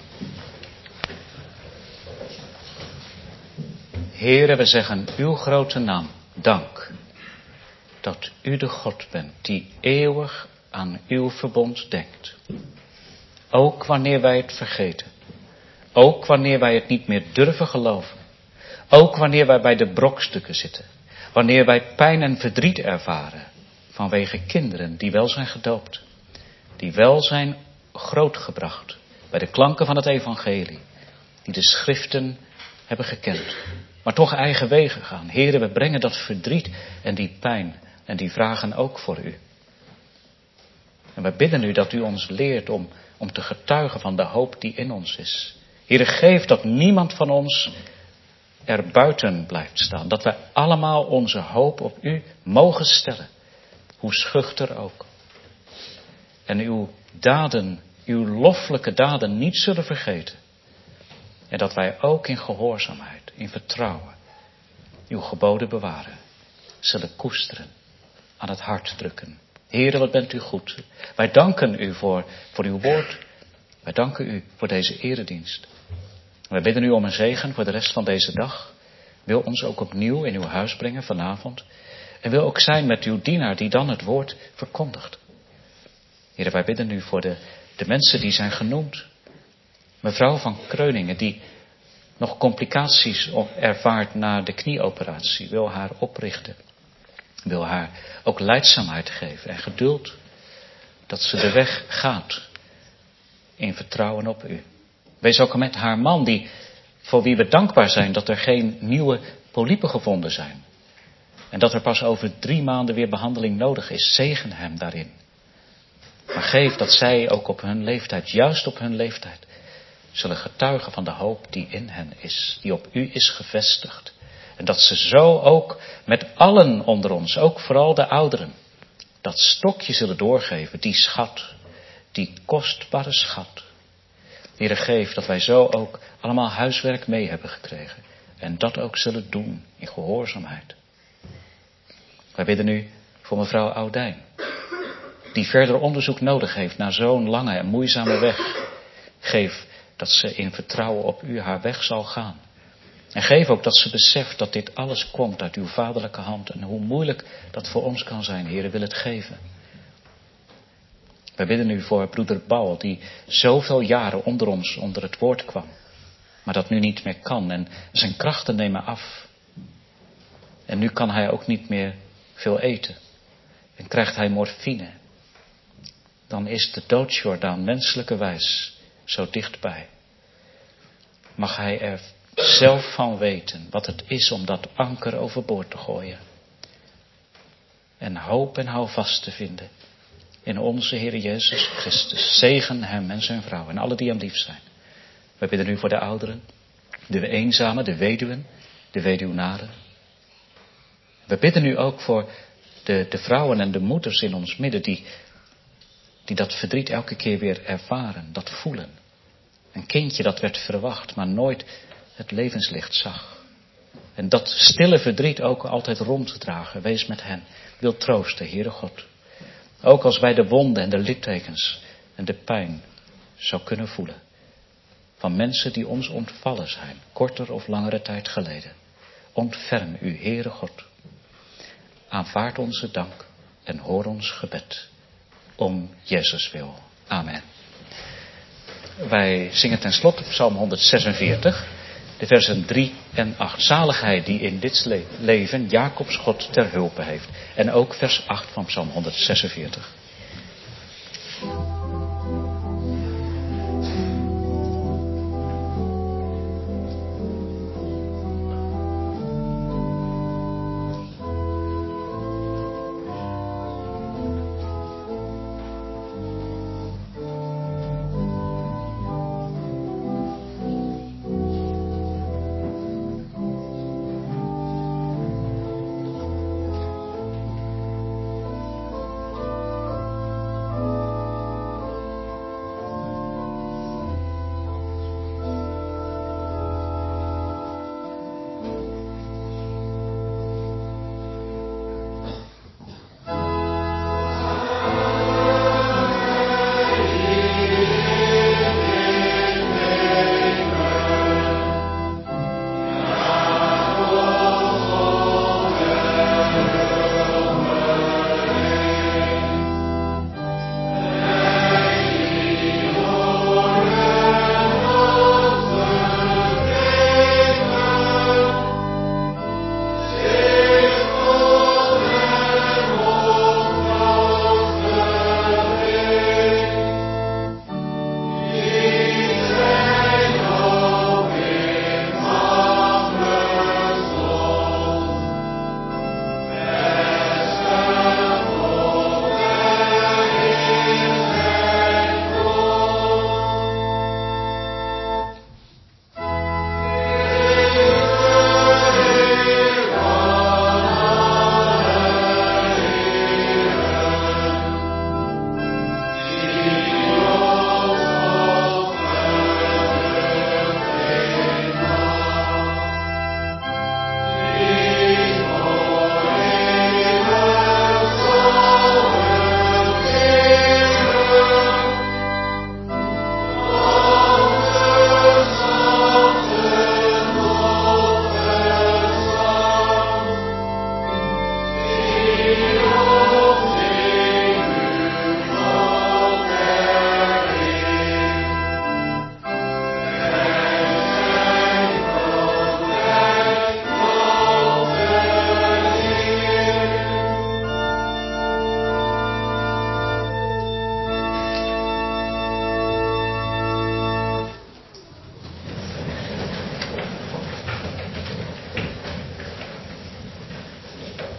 Heere, we zeggen uw grote naam dank. Dat u de God bent die eeuwig aan uw verbond denkt. Ook wanneer wij het vergeten. Ook wanneer wij het niet meer durven geloven. Ook wanneer wij bij de brokstukken zitten. Wanneer wij pijn en verdriet ervaren. Vanwege kinderen die wel zijn gedoopt. Die wel zijn grootgebracht. Bij de klanken van het evangelie. Die de schriften hebben gekend. Maar toch eigen wegen gaan. Heere, we brengen dat verdriet en die pijn. En die vragen ook voor u. En we bidden u dat u ons leert om te getuigen van de hoop die in ons is. Heere, geef dat niemand van ons er buiten blijft staan. Dat wij allemaal onze hoop op u mogen stellen. Hoe schuchter ook. En uw daden, uw loffelijke daden niet zullen vergeten. En dat wij ook in gehoorzaamheid, in vertrouwen, uw geboden bewaren. Zullen koesteren, aan het hart drukken. Heere, wat bent u goed. Wij danken u voor uw woord. Wij danken u voor deze eredienst. Wij bidden u om een zegen voor de rest van deze dag. Wil ons ook opnieuw in uw huis brengen vanavond. En wil ook zijn met uw dienaar die dan het woord verkondigt. Heere, wij bidden u voor de mensen die zijn genoemd. Mevrouw van Kreuningen die nog complicaties ervaart na de knieoperatie. Wil haar oprichten. Wil haar ook lijdzaamheid geven en geduld. Dat ze de weg gaat. In vertrouwen op u. Wees ook met haar man voor wie we dankbaar zijn dat er geen nieuwe polypen gevonden zijn. En dat er pas over 3 maanden weer behandeling nodig is. Zegen hem daarin. Maar geef dat zij ook op hun leeftijd, juist op hun leeftijd, zullen getuigen van de hoop die in hen is. Die op u is gevestigd. En dat ze zo ook met allen onder ons, ook vooral de ouderen, dat stokje zullen doorgeven, die schat, die kostbare schat. Heere, geef dat wij zo ook allemaal huiswerk mee hebben gekregen. En dat ook zullen doen in gehoorzaamheid. Wij bidden u voor mevrouw Oudijn. Die verder onderzoek nodig heeft naar zo'n lange en moeizame weg. Geef dat ze in vertrouwen op u haar weg zal gaan. En geef ook dat ze beseft dat dit alles komt uit uw vaderlijke hand. En hoe moeilijk dat voor ons kan zijn, Heere, wil het geven. Wij bidden u voor broeder Paul, die zoveel jaren onder het woord kwam. Maar dat nu niet meer kan en zijn krachten nemen af. En nu kan hij ook niet meer veel eten. En krijgt hij morfine. Dan is de doodsjordaan menselijke wijs zo dichtbij. Mag hij er zelf van weten wat het is om dat anker overboord te gooien. En hoop en houvast te vinden in onze Heer Jezus Christus. Zegen hem en zijn vrouw en alle die hem lief zijn. We bidden u voor de ouderen, de eenzamen, de weduwen, de weduwnaren. We bidden u ook voor de vrouwen en de moeders in ons midden die dat verdriet elke keer weer ervaren, dat voelen. Een kindje dat werd verwacht, maar nooit het levenslicht zag. En dat stille verdriet ook altijd ronddragen. Wees met hen. Wil troosten, Heere God. Ook als wij de wonden en de littekens en de pijn zou kunnen voelen. Van mensen die ons ontvallen zijn, korter of langere tijd geleden. Ontferm u, Heere God. Aanvaard onze dank en hoor ons gebed. Om Jezus wil. Amen. Wij zingen ten slotte Psalm 146, de versen 3 en 8. Zaligheid die in dit leven Jacobs God ter hulpe heeft. En ook vers 8 van Psalm 146.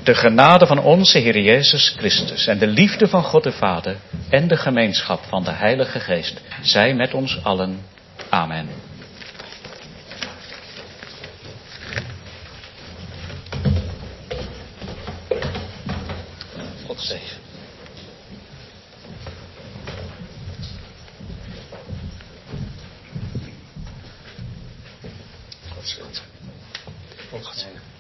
De genade van onze Heer Jezus Christus en de liefde van God de Vader en de gemeenschap van de Heilige Geest zij met ons allen. Amen. God zegen. God zegen. God zegen.